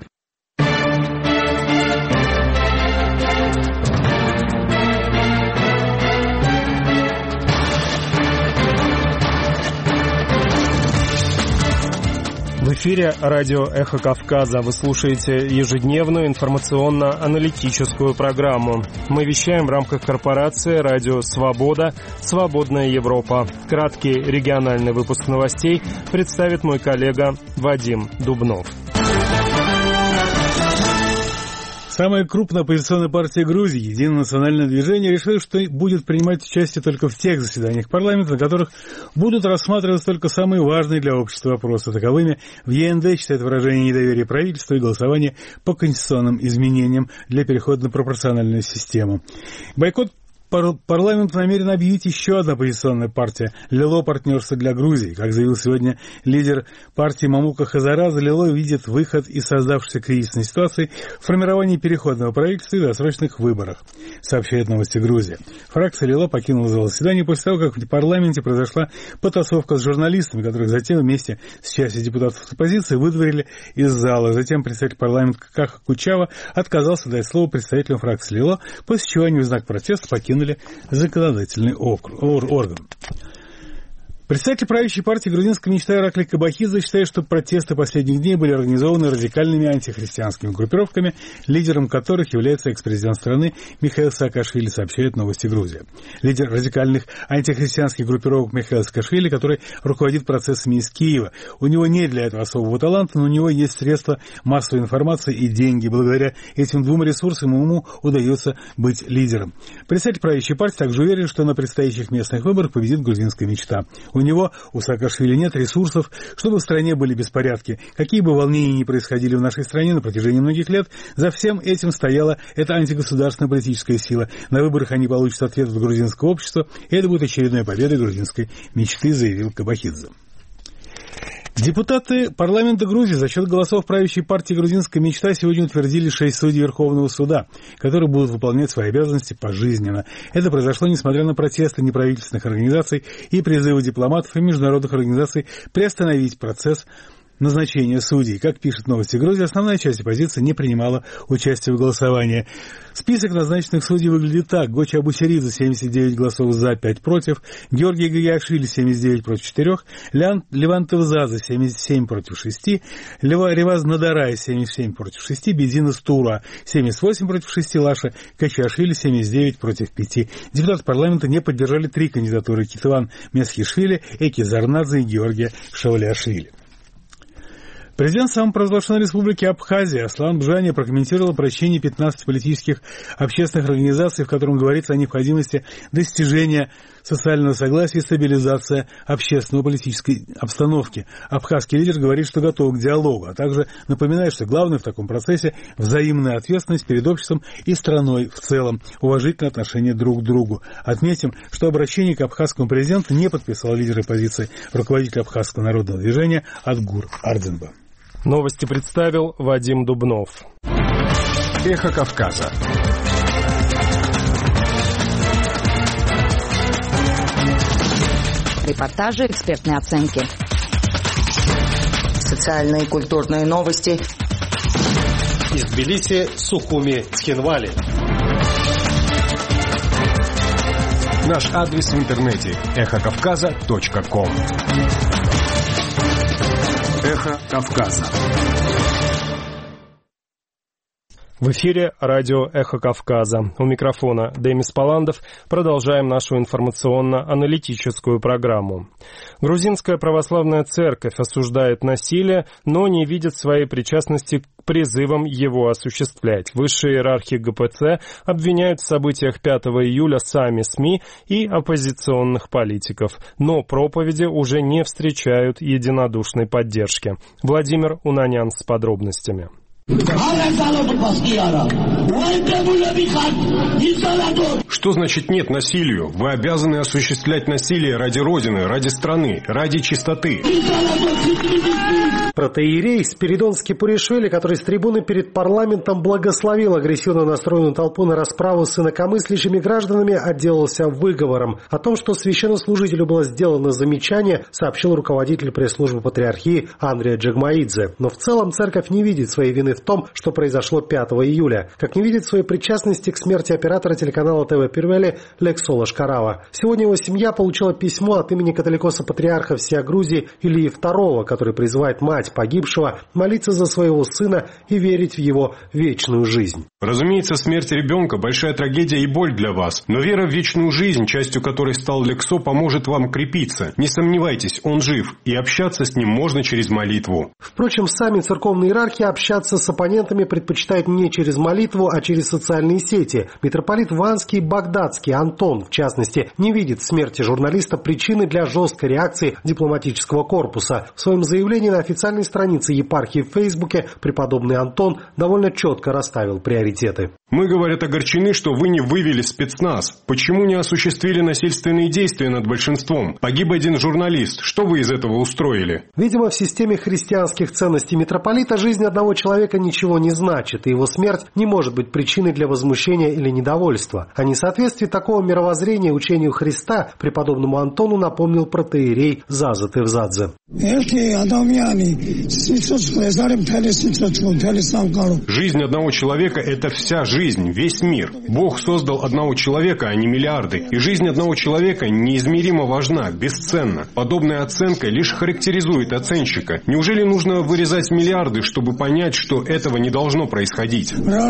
В эфире радио «Эхо Кавказа». Вы слушаете ежедневную информационно-аналитическую программу. Мы вещаем в рамках корпорации «Радио Свобода. Свободная Европа». Краткий региональный выпуск новостей представит мой коллега Вадим Дубнов. Самая крупная оппозиционная партия Грузии, Единое национальное движение, решила, что будет принимать участие только в тех заседаниях парламента, на которых будут рассматриваться только самые важные для общества вопросы. Таковыми в ЕНД считают выражение недоверия правительству и голосование по конституционным изменениям для перехода на пропорциональную систему. Бойкот парламент намерен объявить еще одна оппозиционная партия – ЛИЛО «Партнерство для Грузии». Как заявил сегодня лидер партии Мамука Хазарадзе, ЛИЛО видит выход из создавшейся кризисной ситуации в формировании переходного правительства и досрочных выборах, сообщает «Новости Грузии». Фракция ЛИЛО покинула зал заседания после того, как в парламенте произошла потасовка с журналистами, которых затем вместе с частью депутатов оппозиции выдворили из зала. Затем представитель парламента Каха Кучава отказался дать слово представителям фракции ЛИЛО, после чего они в знак протеста покинули законодательный орган. Представитель правящей партии «Грузинская мечта» Иракли Кабахидзе считает, что протесты последних дней были организованы радикальными антихристианскими группировками, лидером которых является экс-президент страны Михаил Саакашвили, сообщает «Новости Грузии». Лидер радикальных антихристианских группировок Михаил Саакашвили, который руководит процессами из Киева. У него нет для этого особого таланта, но у него есть средства массовой информации и деньги. Благодаря этим двум ресурсам ему удается быть лидером. Представитель правящей партии также уверен, что на предстоящих местных выборах победит «Грузинская мечта». У Саакашвили нет ресурсов, чтобы в стране были беспорядки. Какие бы волнения ни происходили в нашей стране на протяжении многих лет, за всем этим стояла эта антигосударственная политическая сила. На выборах они получат ответ от грузинского общества, и это будет очередной победой грузинской мечты, заявил Кабахидзе. Депутаты парламента Грузии за счет голосов правящей партии «Грузинская мечта» сегодня утвердили 6 судей Верховного суда, которые будут выполнять свои обязанности пожизненно. Это произошло несмотря на протесты неправительственных организаций и призывы дипломатов и международных организаций приостановить процесс назначения судей. Как пишет «Новости Грузии», основная часть оппозиции не принимала участия в голосовании. Список назначенных судей выглядит так. Гочи Абусеридзе 79 голосов за, 5 против, Георгий Гагиашвили 79 против 4, Леван Тевзадзе 77 против 6, Реваз Надарай 77 против 6, Бедина Стура 78 против 6, Лаша Качиашвили 79 против 5. Депутаты парламента не поддержали 3 кандидатуры: Китыван Месхишвили, Эки Зарнадзе и Георгия Шауляшвили. Президент самопровозглашенной республики Абхазия Аслан Бжани прокомментировал обращение 15 политических общественных организаций, в котором говорится о необходимости достижения социального согласия и стабилизации общественно-политической обстановки. Абхазский лидер говорит, что готов к диалогу, а также напоминает, что главное в таком процессе – взаимная ответственность перед обществом и страной в целом, уважительное отношение друг к другу. Отметим, что обращение к абхазскому президенту не подписал лидер оппозиции, руководитель Абхазского народного движения Атгур Арденба. Новости представил Вадим Дубнов. Эхо Кавказа. Репортажи, экспертные оценки. Социальные и культурные новости. Из Тбилиси, Сухуми, Цхинвали. Наш адрес в интернете эхокавказа.ком. Эхо Кавказа. В эфире радио «Эхо Кавказа». У микрофона Демис Паландов. Продолжаем нашу информационно-аналитическую программу. Грузинская православная церковь осуждает насилие, но не видит своей причастности к призывам его осуществлять. Высшие иерархи ГПЦ обвиняют в событиях 5 июля сами СМИ и оппозиционных политиков, но проповеди уже не встречают единодушной поддержки. Владимир Унанян с подробностями. Что значит нет насилию? Вы обязаны осуществлять насилие ради Родины, ради страны, ради чистоты. Протоиерей Спиридонский Пуришвили, который с трибуны перед парламентом благословил агрессивно настроенную толпу на расправу с инакомыслящими гражданами, отделался выговором. О том, что священнослужителю было сделано замечание, сообщил руководитель пресс-службы патриархии Андрей Джагмаидзе. Но в целом церковь не видит своей вины в том, что произошло 5 июля, как не видит своей причастности к смерти оператора телеканала ТВ Первели Лексола Ашкарава. Сегодня его семья получила письмо от имени католикоса-патриарха всея Грузии Ильи II, который призывает мать погибшего молиться за своего сына и верить в его вечную жизнь. Разумеется, смерть ребенка – большая трагедия и боль для вас, но вера в вечную жизнь, частью которой стал Лексо, поможет вам крепиться. Не сомневайтесь, он жив, и общаться с ним можно через молитву. Впрочем, сами церковные иерархи общаться с оппонентами предпочитают не через молитву, а через социальные сети. Митрополит Ванский и Багдадский Антон, в частности, не видит в смерти журналиста причины для жесткой реакции дипломатического корпуса. В своем заявлении на официальной странице епархии в Фейсбуке преподобный Антон довольно четко расставил приоритеты. Мы, говорят, огорчены, что вы не вывели спецназ. Почему не осуществили насильственные действия над большинством? Погиб один журналист. Что вы из этого устроили? Видимо, в системе христианских ценностей митрополита жизнь одного человека ничего не значит, и его смерть не может быть причиной для возмущения или недовольства. О несоответствии такого мировоззрения учению Христа преподобному Антону напомнил протоиерей Заза Тевзадзе. Жизнь одного человека – это вся жизнь, весь мир. Бог создал одного человека, а не миллиарды. И жизнь одного человека неизмеримо важна, бесценна. Подобная оценка лишь характеризует оценщика. Неужели нужно вырезать миллиарды, чтобы понять, что этого не должно происходить?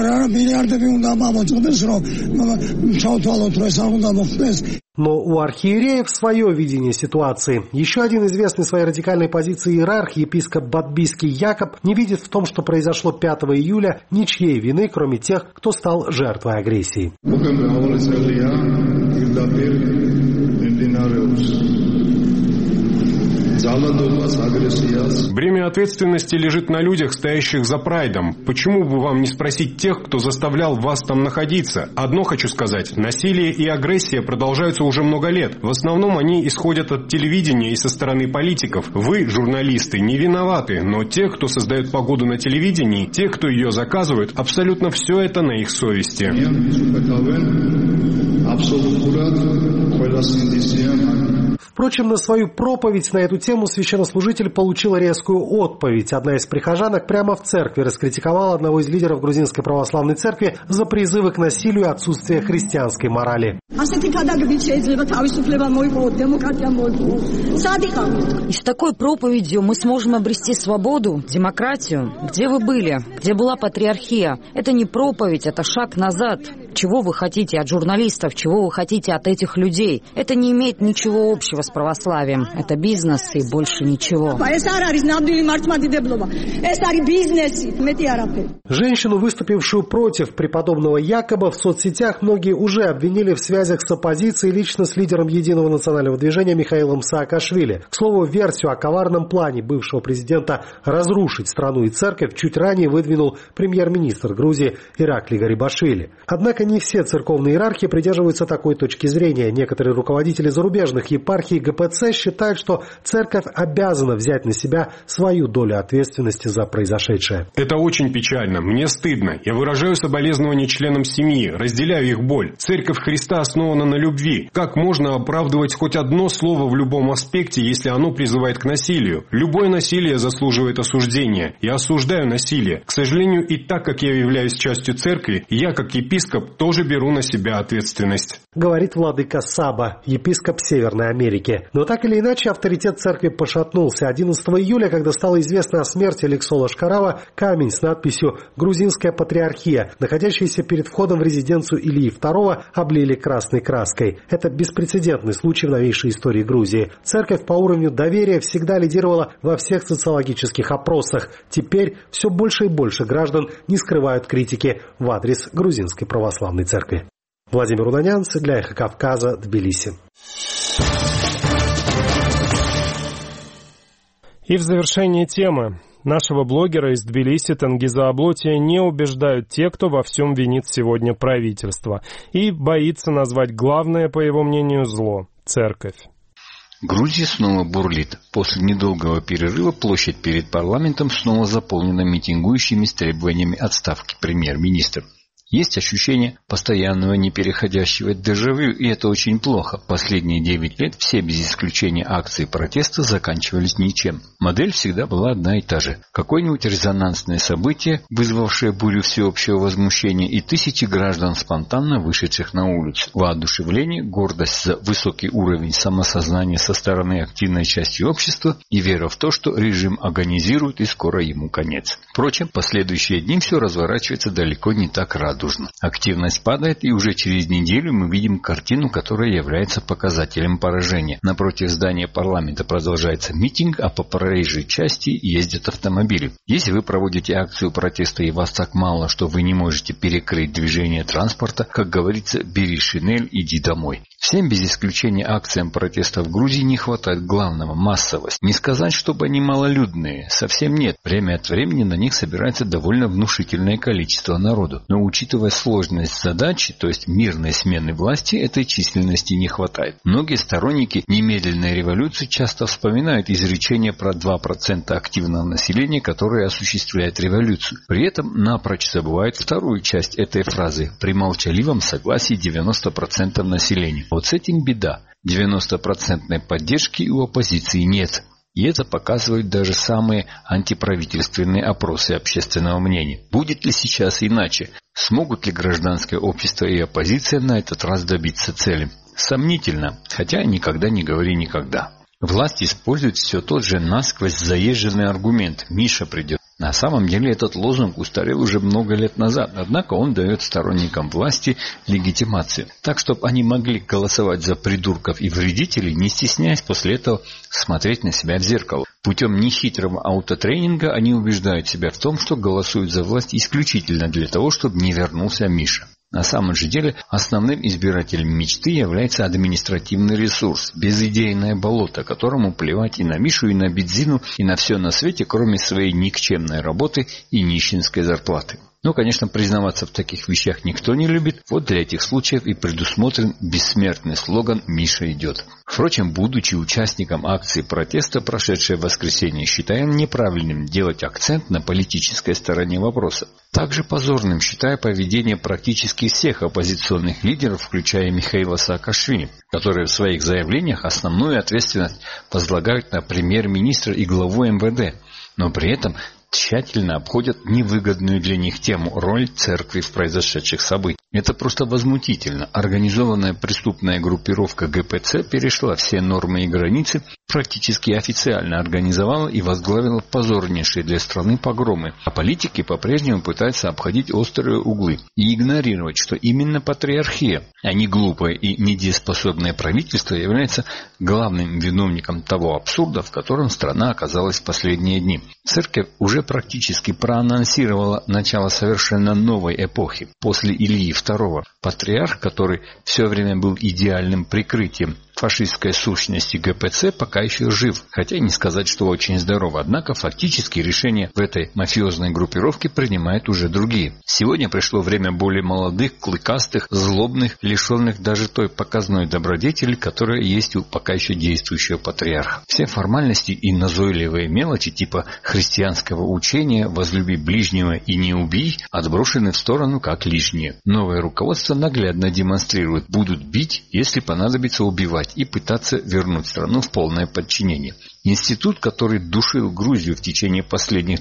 Но у архиереев свое видение ситуации. Еще один известный своей радикальной позиции иерарх, епископ Бадбийский Якоб, не видит в том, что произошло 5 июля, ничьей вины, кроме тех, кто стал жертвой агрессии. Бремя ответственности лежит на людях, стоящих за прайдом. Почему бы вам не спросить тех, кто заставлял вас там находиться? Одно хочу сказать. Насилие и агрессия продолжаются уже много лет. В основном они исходят от телевидения и со стороны политиков. Вы, журналисты, не виноваты, но те, кто создает погоду на телевидении, те, кто ее заказывают, абсолютно все это на их совести. Впрочем, на свою проповедь на эту тему священнослужитель получил резкую отповедь. Одна из прихожанок прямо в церкви раскритиковала одного из лидеров Грузинской православной церкви за призывы к насилию и отсутствие христианской морали. И с такой проповедью мы сможем обрести свободу, демократию. Где вы были? Где была патриархия? Это не проповедь, это шаг назад. Чего вы хотите от журналистов? Чего вы хотите от этих людей? Это не имеет ничего общего с православием. Это бизнес и больше ничего. Женщину, выступившую против преподобного Якоба, в соцсетях многие уже обвинили в связях с оппозицией, лично с лидером Единого национального движения Михаилом Саакашвили. К слову, версию о коварном плане бывшего президента разрушить страну и церковь чуть ранее выдвинул премьер-министр Грузии Ираклий Гарибашвили. Однако не все церковные иерархи придерживаются такой точки зрения. Некоторые руководители зарубежных епархий ГПЦ считают, что церковь обязана взять на себя свою долю ответственности за произошедшее. Это очень печально. Мне стыдно. Я выражаю соболезнования членам семьи, разделяю их боль. Церковь Христа основана на любви. Как можно оправдывать хоть одно слово в любом аспекте, если оно призывает к насилию? Любое насилие заслуживает осуждения. Я осуждаю насилие. К сожалению, и так как я являюсь частью церкви, я, как епископ, тоже беру на себя ответственность. Говорит владыка Саба, епископ Северной Америки. Но так или иначе авторитет церкви пошатнулся. 11 июля, когда стало известно о смерти Лексо Лашкарава, камень с надписью «Грузинская патриархия», находящийся перед входом в резиденцию Ильи II, облили красной краской. Это беспрецедентный случай в новейшей истории Грузии. Церковь по уровню доверия всегда лидировала во всех социологических опросах. Теперь все больше и больше граждан не скрывают критики в адрес грузинской православной церкви. Владимир Удонянц для «Эхо Кавказа», Тбилиси. И в завершение темы. Нашего блогера из Тбилиси Тенгиза Аблотия не убеждают те, кто во всем винит сегодня правительство и боится назвать главное, по его мнению, зло – церковь. Грузия снова бурлит. После недолгого перерыва площадь перед парламентом снова заполнена митингующими с требованиями отставки премьер-министра. Есть ощущение постоянного непереходящего дежавю, и это очень плохо. Последние 9 лет все без исключения акции протеста заканчивались ничем. Модель всегда была одна и та же. Какое-нибудь резонансное событие, вызвавшее бурю всеобщего возмущения, и тысячи граждан, спонтанно вышедших на улицу. Воодушевление, гордость за высокий уровень самосознания со стороны активной части общества и вера в то, что режим агонизирует и скоро ему конец. Впрочем, последующие дни все разворачивается далеко не так радужно. Активность падает, и уже через неделю мы видим картину, которая является показателем поражения. Напротив здания парламента продолжается митинг, а по проезжей части ездят автомобили. Если вы проводите акцию протеста и вас так мало, что вы не можете перекрыть движение транспорта, как говорится, бери шинель, иди домой. Всем без исключения акциям протеста в Грузии не хватает главного – массовость. Не сказать, чтобы они малолюдные, совсем нет. Время от времени на них собирается довольно внушительное количество народу. Но учитывая сложность задачи, то есть мирной смены власти, этой численности не хватает. Многие сторонники немедленной революции часто вспоминают изречение про 2% активного населения, которое осуществляет революцию. При этом напрочь забывают вторую часть этой фразы – при молчаливом согласии 90% населения. Вот с этим беда. 90% поддержки у оппозиции нет. И это показывают даже самые антиправительственные опросы общественного мнения. Будет ли сейчас иначе? Смогут ли гражданское общество и оппозиция на этот раз добиться цели? Сомнительно, хотя никогда не говори никогда. Власть использует все тот же насквозь заезженный аргумент «Миша придет». На самом деле этот лозунг устарел уже много лет назад, однако он дает сторонникам власти легитимацию. Так, чтобы они могли голосовать за придурков и вредителей, не стесняясь после этого смотреть на себя в зеркало. Путем нехитрого аутотренинга они убеждают себя в том, что голосуют за власть исключительно для того, чтобы не вернулся Миша. На самом же деле основным избирателем мечты является административный ресурс, безидейное болото, которому плевать и на Мишу, и на бензину, и на все на свете, кроме своей никчемной работы и нищенской зарплаты. Но, конечно, признаваться в таких вещах никто не любит. Вот для этих случаев и предусмотрен бессмертный слоган «Миша идет». Впрочем, будучи участником акции протеста, прошедшее воскресенье, считаем неправильным делать акцент на политической стороне вопроса. Также позорным считаю поведение практически всех оппозиционных лидеров, включая Михаила Саакашвили, которые в своих заявлениях основную ответственность возлагают на премьер-министра и главу МВД, но при этом тщательно обходят невыгодную для них тему – роль церкви в произошедших событиях. Это просто возмутительно. Организованная преступная группировка ГПЦ перешла все нормы и границы, практически официально организовала и возглавила позорнейшие для страны погромы. А политики по-прежнему пытаются обходить острые углы и игнорировать, что именно патриархия, а не глупое и недееспособное правительство, является главным виновником того абсурда, в котором страна оказалась в последние дни. Церковь уже практически проанонсировала начало совершенно новой эпохи, после Ильи II. Патриарх, который все время был идеальным прикрытием фашистской сущности ГПЦ, пока еще жив, хотя и не сказать, что очень здоров. Однако фактически решения в этой мафиозной группировке принимают уже другие. Сегодня пришло время более молодых, клыкастых, злобных, лишенных даже той показной добродетели, которая есть у пока еще действующего патриарха. Все формальности и назойливые мелочи типа христианского учения «возлюби ближнего и не убий» отброшены в сторону как лишние. Новое руководство наглядно демонстрирует: будут бить, если понадобится убивать. воевать и пытаться вернуть страну в полное подчинение. Институт, который душил Грузию в течение последних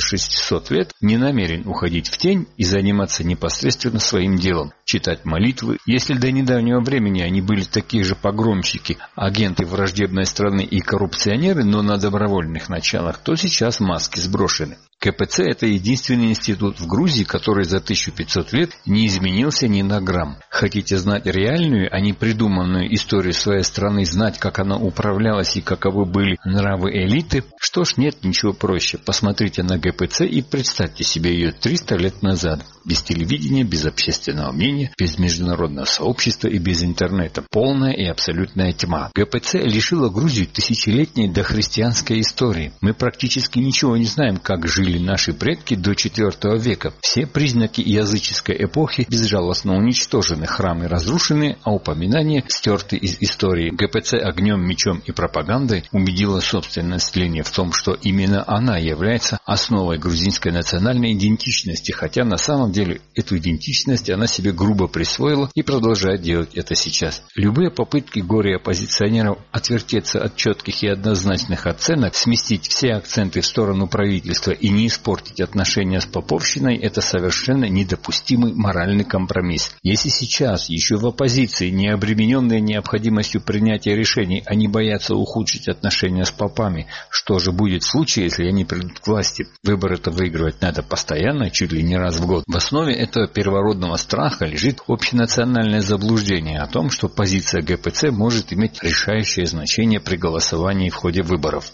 1600 лет, не намерен уходить в тень и заниматься непосредственно своим делом, читать молитвы. Если до недавнего времени они были такие же погромщики, агенты враждебной страны и коррупционеры, но на добровольных началах, то сейчас маски сброшены. КПЦ – это единственный институт в Грузии, который за 1500 лет не изменился ни на грамм. Хотите знать реальную, а не придуманную историю своей страны, знать, как она управлялась и каковы были нравы элиты? Что ж, нет ничего проще. Посмотрите на ГПЦ и представьте себе ее 300 лет назад. Без телевидения, без общественного мнения, без международного сообщества и без интернета. Полная и абсолютная тьма. ГПЦ лишила Грузию тысячелетней дохристианской истории. Мы практически ничего не знаем, как жили наши предки до IV века. Все признаки языческой эпохи безжалостно уничтожены, храмы разрушены, а упоминания стерты из истории. ГПЦ огнем, мечом и пропагандой убедила собственное население в том, что именно она является основой грузинской национальной идентичности, хотя на самом деле эту идентичность она себе грубо присвоила и продолжает делать это сейчас. Любые попытки горе-оппозиционеров отвертеться от четких и однозначных оценок, сместить все акценты в сторону правительства и не испортить отношения с поповщиной – это совершенно недопустимый моральный компромисс. Если сейчас, еще в оппозиции, не обремененные необходимостью принятия решений, они боятся ухудшить отношения с попами, что же будет в случае, если они придут к власти? Выборы-то выигрывать надо постоянно, чуть ли не раз в год. В основе этого первородного страха лежит общенациональное заблуждение о том, что позиция ГПЦ может иметь решающее значение при голосовании в ходе выборов.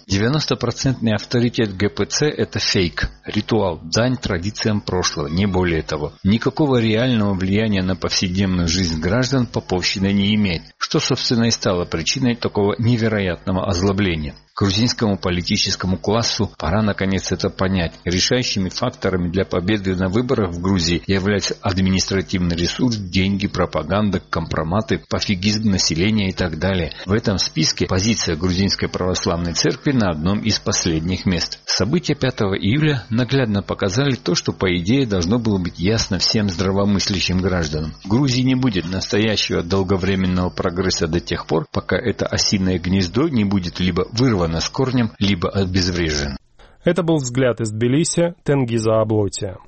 90% авторитет ГПЦ – это фейк, ритуал, дань традициям прошлого, не более того. Никакого реального влияния на повседневную жизнь граждан поповщина не имеет, что, собственно, и стало причиной такого невероятного озлобления. Грузинскому политическому классу пора наконец это понять. Решающими факторами для победы на выборах в Грузии являются административный ресурс, деньги, пропаганда, компроматы, пофигизм населения и так далее. В этом списке позиция Грузинской православной церкви на одном из последних мест. События 5 июля наглядно показали то, что по идее должно было быть ясно всем здравомыслящим гражданам. В Грузии не будет настоящего долговременного прогресса до тех пор, пока это осиное гнездо не будет либо вырвано с корнем, либо обезврежен. Это был взгляд из Тбилиси Тенгиза Аблоти.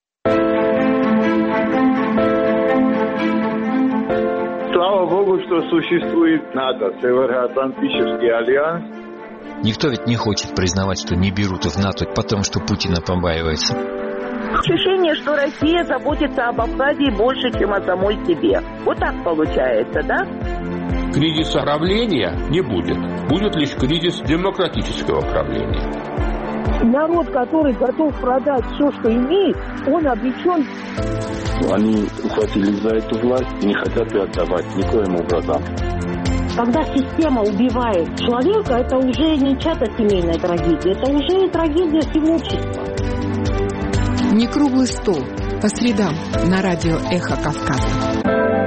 Слава Богу, что существует НАТО, Североатлантический альянс. Никто ведь не хочет признавать, что не берут в НАТО, потому что Путина побаивается. Ощущение, что Россия заботится об Абхазии больше, чем о самой себе. Вот так получается, да? Кризиса правления не будет. Будет лишь кризис демократического правления. Народ, который готов продать все, что имеет, он обречен. Они ухватились за эту власть и не хотят ее отдавать никоим образом. Когда система убивает человека, это уже не чья-то семейная трагедия, это уже трагедия всего общества. Не круглый стол. По средам на радио «Эхо Кавказа».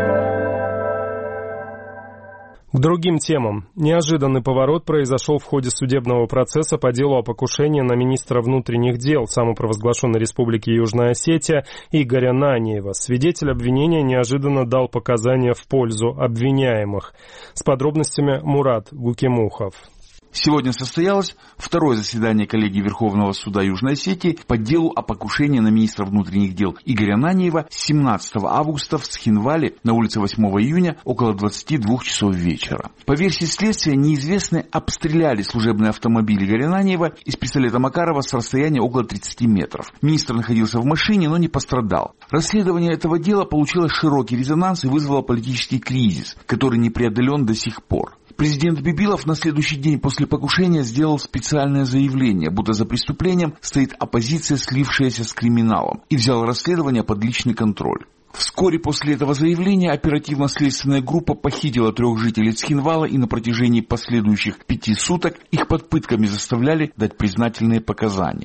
К другим темам. Неожиданный поворот произошел в ходе судебного процесса по делу о покушении на министра внутренних дел самопровозглашенной Республики Южная Осетия Игоря Наниева. Свидетель обвинения неожиданно дал показания в пользу обвиняемых. С подробностями Мурат Гукимухов. Сегодня состоялось второе заседание коллегии Верховного суда Южной Осетии по делу о покушении на министра внутренних дел Игоря Наниева 17 августа в Схинвале на улице 8 июня около 22 часов вечера. По версии следствия, неизвестные обстреляли служебный автомобиль Игоря Наниева из пистолета Макарова с расстояния около 30 метров. Министр находился в машине, но не пострадал. Расследование этого дела получило широкий резонанс и вызвало политический кризис, который не преодолен до сих пор. Президент Бибилов на следующий день после покушения сделал специальное заявление, будто за преступлением стоит оппозиция, слившаяся с криминалом, и взял расследование под личный контроль. Вскоре после этого заявления оперативно-следственная группа похитила 3 жителей Цхинвала и на протяжении последующих 5 суток их под пытками заставляли дать признательные показания. В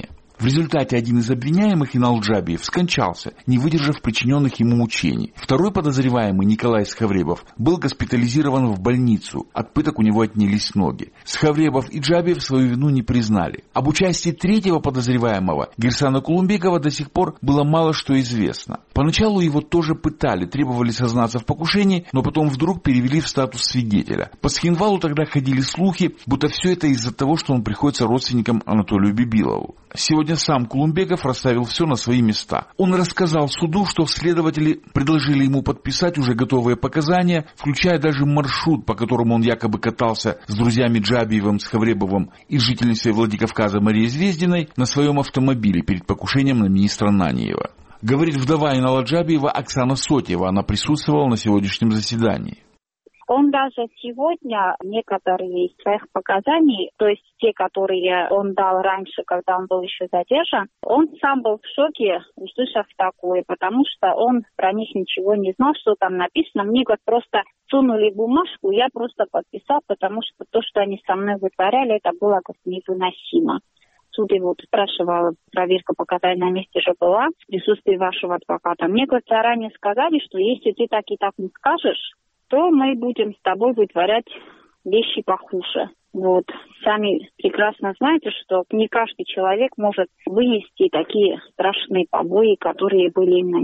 В результате один из обвиняемых, Инал Джабиев, скончался, не выдержав причиненных ему мучений. Второй подозреваемый, Николай Схавребов, был госпитализирован в больницу. От пыток у него отнялись ноги. Схавребов и Джабиев свою вину не признали. Об участии третьего подозреваемого, Гирсана Кулумбекова, до сих пор было мало что известно. Поначалу его тоже пытали, требовали сознаться в покушении, но потом вдруг перевели в статус свидетеля. По Схинвалу тогда ходили слухи, будто все это из-за того, что он приходится родственникам Анатолию Бибилову. Сегодня сам Кулумбеков расставил все на свои места. Он рассказал суду, что следователи предложили ему подписать уже готовые показания, включая даже маршрут, по которому он якобы катался с друзьями Джабиевым, Схавребовым и жительницей Владикавказа Марией Звездиной на своем автомобиле перед покушением на министра Наниева. Говорит вдова Инала Джабиева Оксана Сотьева. Она присутствовала на сегодняшнем заседании. Он даже сегодня некоторые из своих показаний, то есть те, которые он дал раньше, когда он был еще задержан, он сам был в шоке, услышав такое, потому что он про них ничего не знал, что там написано. Мне вот просто сунули бумажку, я просто подписал, потому что то, что они со мной вытворяли, это было как невыносимо. Суд его спрашивал, проверка показаний на месте же была, в присутствии вашего адвоката. Мне вот заранее сказали, что если ты так и так не скажешь, то мы будем с тобой вытворять вещи похуже. Вот. Сами прекрасно знаете, что не каждый человек может вынести такие страшные побои, которые были им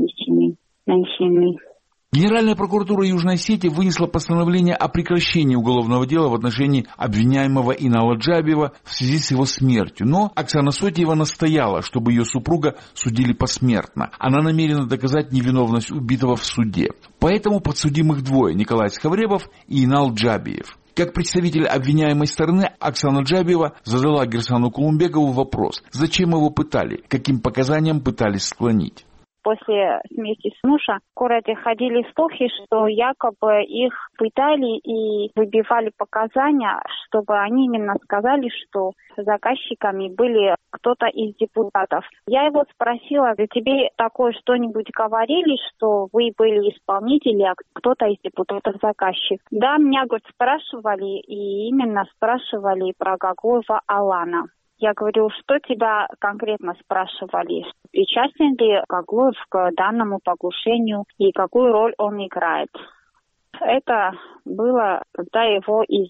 нанесены. Генеральная прокуратура Южной Осетии вынесла постановление о прекращении уголовного дела в отношении обвиняемого Инала Джабиева в связи с его смертью. Но Оксана Сотьева настояла, чтобы ее супруга судили посмертно. Она намерена доказать невиновность убитого в суде. Поэтому подсудимых двое – Николай Схавребов и Инал Джабиев. Как представитель обвиняемой стороны, Оксана Джабиева задала Гирсану Кулумбекову вопрос, зачем его пытали, каким показаниям пытались склонить. После смерти мужа в городе ходили слухи, что якобы их пытали и выбивали показания, чтобы они именно сказали, что заказчиками были кто-то из депутатов. Я его спросила, да тебе такое что-нибудь говорили, что вы были исполнители, а кто-то из депутатов заказчик? Да, меня, говорит, спрашивали, и именно спрашивали про Гаглоева Алана. Я говорю, что тебя конкретно спрашивали? Причастен ли Гаглоев к данному покушению и какую роль он играет? Это было, когда его из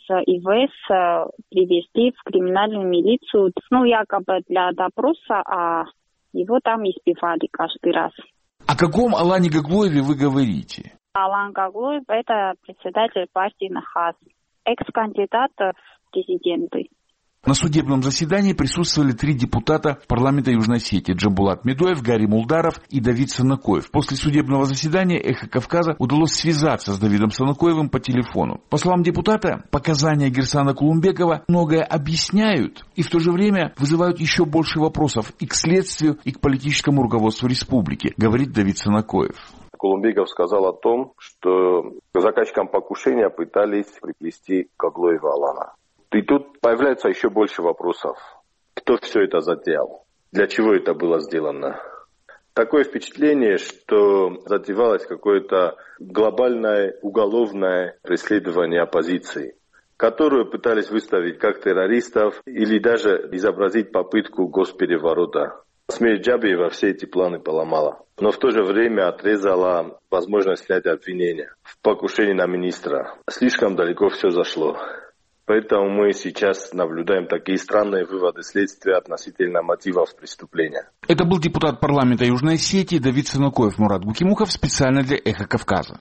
ИВС привезли в криминальную милицию, якобы для допроса, а его там избивали каждый раз. О каком Алане Гаглоеве вы говорите? Алан Гаглоев – это председатель партии НАХАС, экс-кандидат в президенты. На судебном заседании присутствовали 3 депутата парламента Южной Осетии: Джамбулат Медоев, Гарри Мулдаров и Давид Санакоев. После судебного заседания «Эхо Кавказа» удалось связаться с Давидом Санакоевым по телефону. По словам депутата, показания Гирсана Кулумбекова многое объясняют и в то же время вызывают еще больше вопросов и к следствию, и к политическому руководству республики, говорит Давид Санакоев. Кулумбеков сказал о том, что к заказчикам покушения пытались приплести Гаглоева Алана. И тут появляется еще больше вопросов. Кто все это затеял? Для чего это было сделано? Такое впечатление, что затевалось какое-то глобальное уголовное преследование оппозиции, которую пытались выставить как террористов или даже изобразить попытку госпереворота. Смерть Джабиева все эти планы поломала, но в то же время отрезала возможность снятия обвинения в покушении на министра. Слишком далеко все зашло. Поэтому мы сейчас наблюдаем такие странные выводы следствия относительно мотивов преступления. Это был депутат парламента Южной Осетии Давид Санакоев. Мурат Гукимухов специально для «Эхо Кавказа».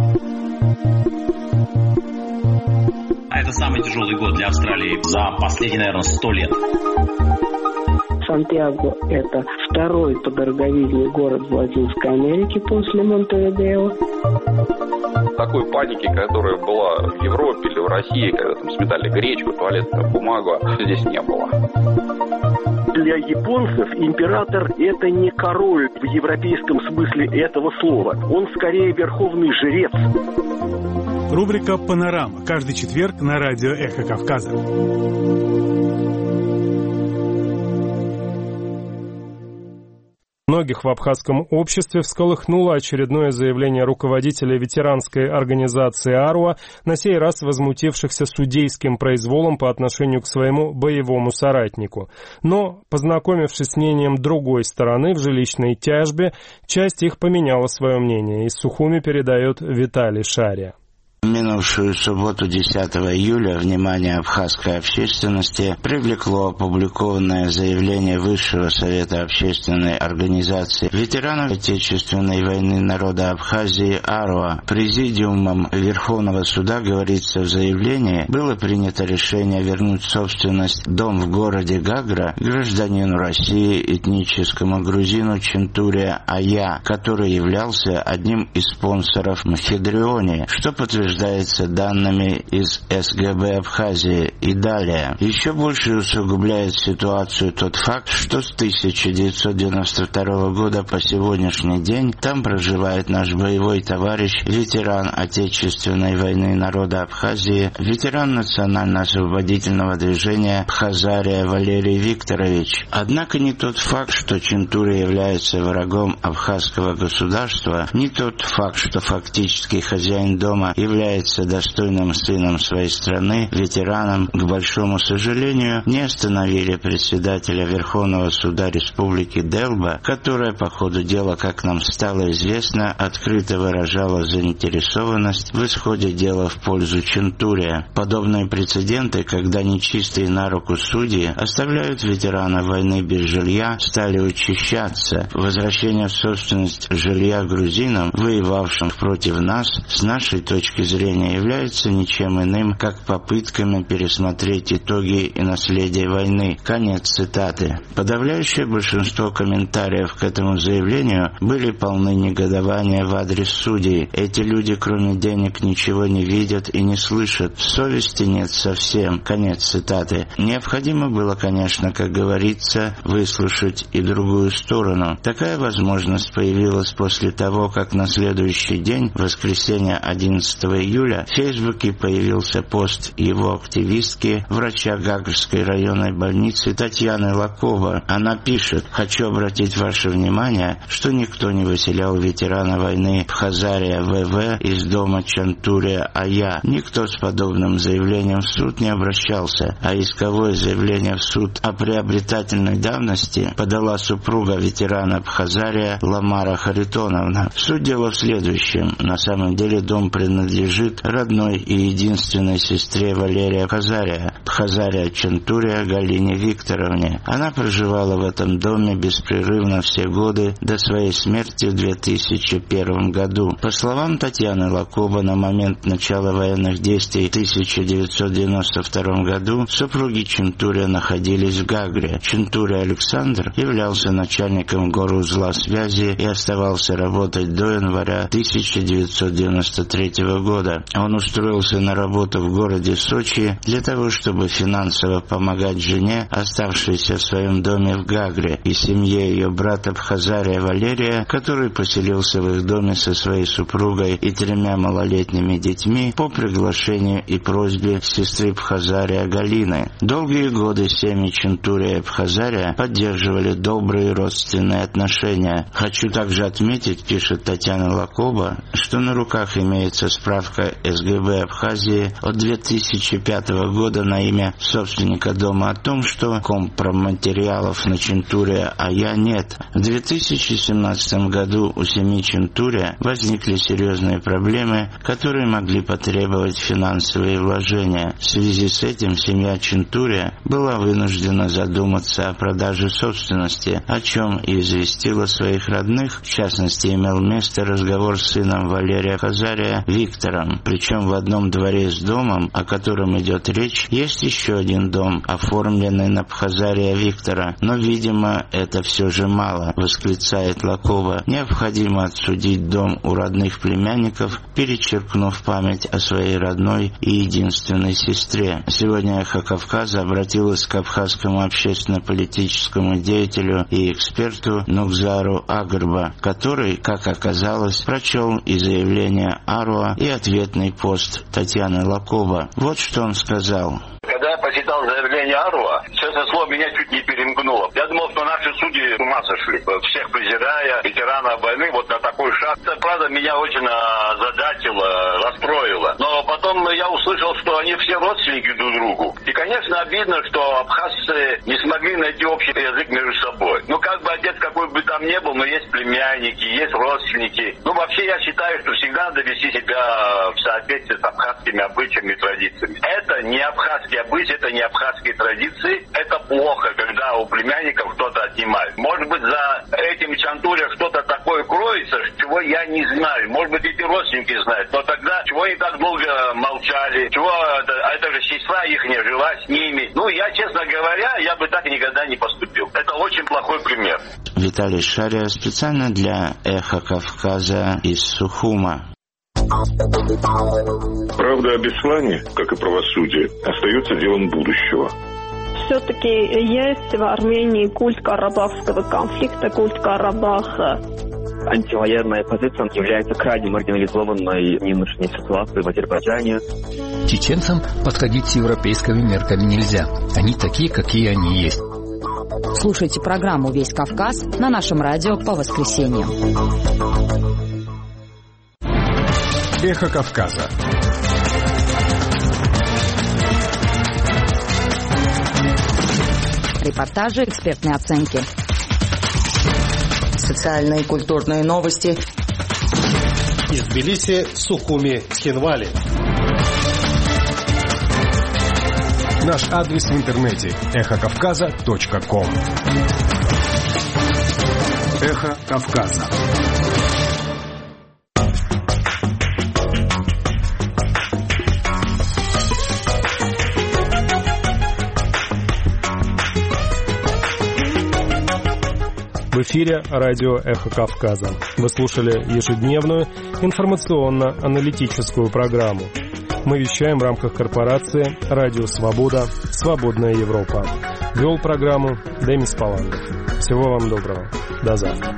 Это самый тяжелый год для Австралии за последние, наверное, 100 лет. Сантьяго – это второй по дороговизне город в Латинской Америке после Монтевидео. Такой паники, которая была в Европе или в России, когда там сметали гречку, туалетную бумагу, здесь не было. Для японцев император – это не король в европейском смысле этого слова. Он скорее верховный жрец. Рубрика «Панорама». Каждый четверг на радио «Эхо Кавказа». Многих в абхазском обществе всколыхнуло очередное заявление руководителя ветеранской организации «Аруа», на сей раз возмутившихся судейским произволом по отношению к своему боевому соратнику. Но, познакомившись с мнением другой стороны в жилищной тяжбе, часть их поменяла свое мнение. Из Сухуми передает Виталий Шария. В минувшую субботу, 10 июля, внимание абхазской общественности привлекло опубликованное заявление Высшего совета общественной организации ветеранов Отечественной войны народа Абхазии «Аруа». Президиумом Верховного суда, говорится в заявлении, было принято решение вернуть собственность дом в городе Гагра гражданину России, этническому грузину Чентуре Ая, который являлся одним из спонсоров Махедриони, что подтверждается данными из СГБ Абхазии. И далее. Еще больше усугубляет ситуацию тот факт, что с 1992 года по сегодняшний день там проживает наш боевой товарищ, ветеран Отечественной войны народа Абхазии, ветеран национально-освободительного движения Абхазария Валерий Викторович. Однако ни тот факт, что Чентуре является врагом абхазского государства, ни тот факт, что фактически хозяин дома является достойным сыном своей страны, ветераном, к большому сожалению, не остановили председателя Верховного суда Республики Делба, которая по ходу дела, как нам стало известно, открыто выражала заинтересованность в исходе дела в пользу Чентуре. Подобные прецеденты, когда нечистые на руку судьи оставляют ветерана войны без жилья, стали учащаться. Возвращение в собственность жилья грузинам, воевавшим против нас, с нашей точки зрения, является ничем иным, как попытками пересмотреть итоги и наследие войны. Конец цитаты. Подавляющее большинство комментариев к этому заявлению были полны негодования в адрес судей. Эти люди, кроме денег, ничего не видят и не слышат. Совести нет совсем. Конец цитаты. Необходимо было, конечно, как говорится, выслушать и другую сторону. Такая возможность появилась после того, как на следующий день, воскресенье 11 июля, в Фейсбуке появился пост его активистки, врача Гагрской районной больницы Татьяны Лакова. Она пишет: «Хочу обратить ваше внимание, что никто не выселял ветерана войны Абхазария ВВ из дома Чентуре Ая. Никто с подобным заявлением в суд не обращался, а исковое заявление в суд о приобретательной давности подала супруга ветерана Абхазария Ламара Харитоновна. Суть дела в следующем. На самом деле дом принадлежит родной и единственной сестре Валерия Абхазария Чентуре Галине Викторовне. Она проживала в этом доме беспрерывно все годы до своей смерти в 2001 году. По словам Татьяны Лакоба, на момент начала военных действий в 1992 году супруги Чентуре находились в Гагре. Чентуре Александр являлся начальником горузла связи и оставался работать до января 1993 года. Он устроился на работу в городе Сочи для того, чтобы финансово помогать жене, оставшейся в своем доме в Гагре, и семье ее брата Абхазария Валерия, который поселился в их доме со своей супругой и 3 малолетними детьми по приглашению и просьбе сестры Абхазария Галины. Долгие годы семьи Чентуре и Абхазария поддерживали добрые родственные отношения. Хочу также отметить, пишет Татьяна Лакоба, что на руках имеется справка СГБ Абхазии от 2005 года на имя собственника дома о том, что компроматериалов на Чентуре Ая нет. В 2017 году у семьи Чентуре возникли серьезные проблемы, которые могли потребовать финансовые вложения. В связи с этим семья Чентуре была вынуждена задуматься о продаже собственности, о чем и известила своих родных. В частности, имел место разговор с сыном Валерия Абхазария Виктором. Причем в одном дворе с домом, о котором идет речь, есть еще один дом, оформленный на Абхазария Виктора. Но, видимо, это все же мало, восклицает Лакова. Необходимо отсудить дом у родных племянников, перечеркнув память о своей родной и единственной сестре. Сегодня «Эхо Кавказа» обратилась к абхазскому общественно-политическому деятелю и эксперту Нукзару Агарба, который, как оказалось, прочел и заявление Аруа, и ответный пост Татьяны Лакова. Вот что он сказал. Когда я почитал заявление Арва, честное слово, меня чуть не перемкнуло. Я думал, что наши судьи с ума сошли, всех презирая, ветеранов войны, вот на такой шаг. Это, правда, меня очень озадачило, расстроило. Но потом я услышал, что они все родственники друг другу. И, конечно, обидно, что абхазцы не смогли найти общий язык между собой. Ну, как бы отец какой бы там ни был, но есть племянники, есть родственники. Ну, вообще, я считаю, что всегда надо вести себя в соответствии с абхазскими обычаями и традициями. Это не абхазские обычаи, это не абхазские традиции. Это плохо, когда у племянников кто-то отнимает. Может быть, за этим чантуря что-то такое кроется, чего я не знаю. Может быть, эти родственники знают. Но тогда чего они так долго молчали? Чего это же сестра их не жила с ними? Ну, я, честно говоря, я бы так никогда не поступил. Это очень плохой пример. Виталий Шария специально для «Эхо Кавказа» из Сухума. Правда о Беслане, как и правосудие, остается делом будущего. Все-таки есть в Армении культ карабахского конфликта, культ Карабаха. Антивоенная позиция является крайне маргинализованной нынешней ситуацией в Азербайджане. Чеченцам подходить с европейскими мерками нельзя. Они такие, какие они есть. Слушайте программу «Весь Кавказ» на нашем радио по воскресеньям. Эхо Кавказа. Репортажи, экспертные оценки. Социальные и культурные новости. Из Тбилиси, Сухуми, Цхинвали. Наш адрес в интернете эхокавказа.ком. Эхо Кавказа. В эфире радио «Эхо Кавказа». Вы слушали ежедневную информационно-аналитическую программу. Мы вещаем в рамках корпорации «Радио Свобода. Свободная Европа». Вел программу Демис Паландов. Всего вам доброго. До завтра.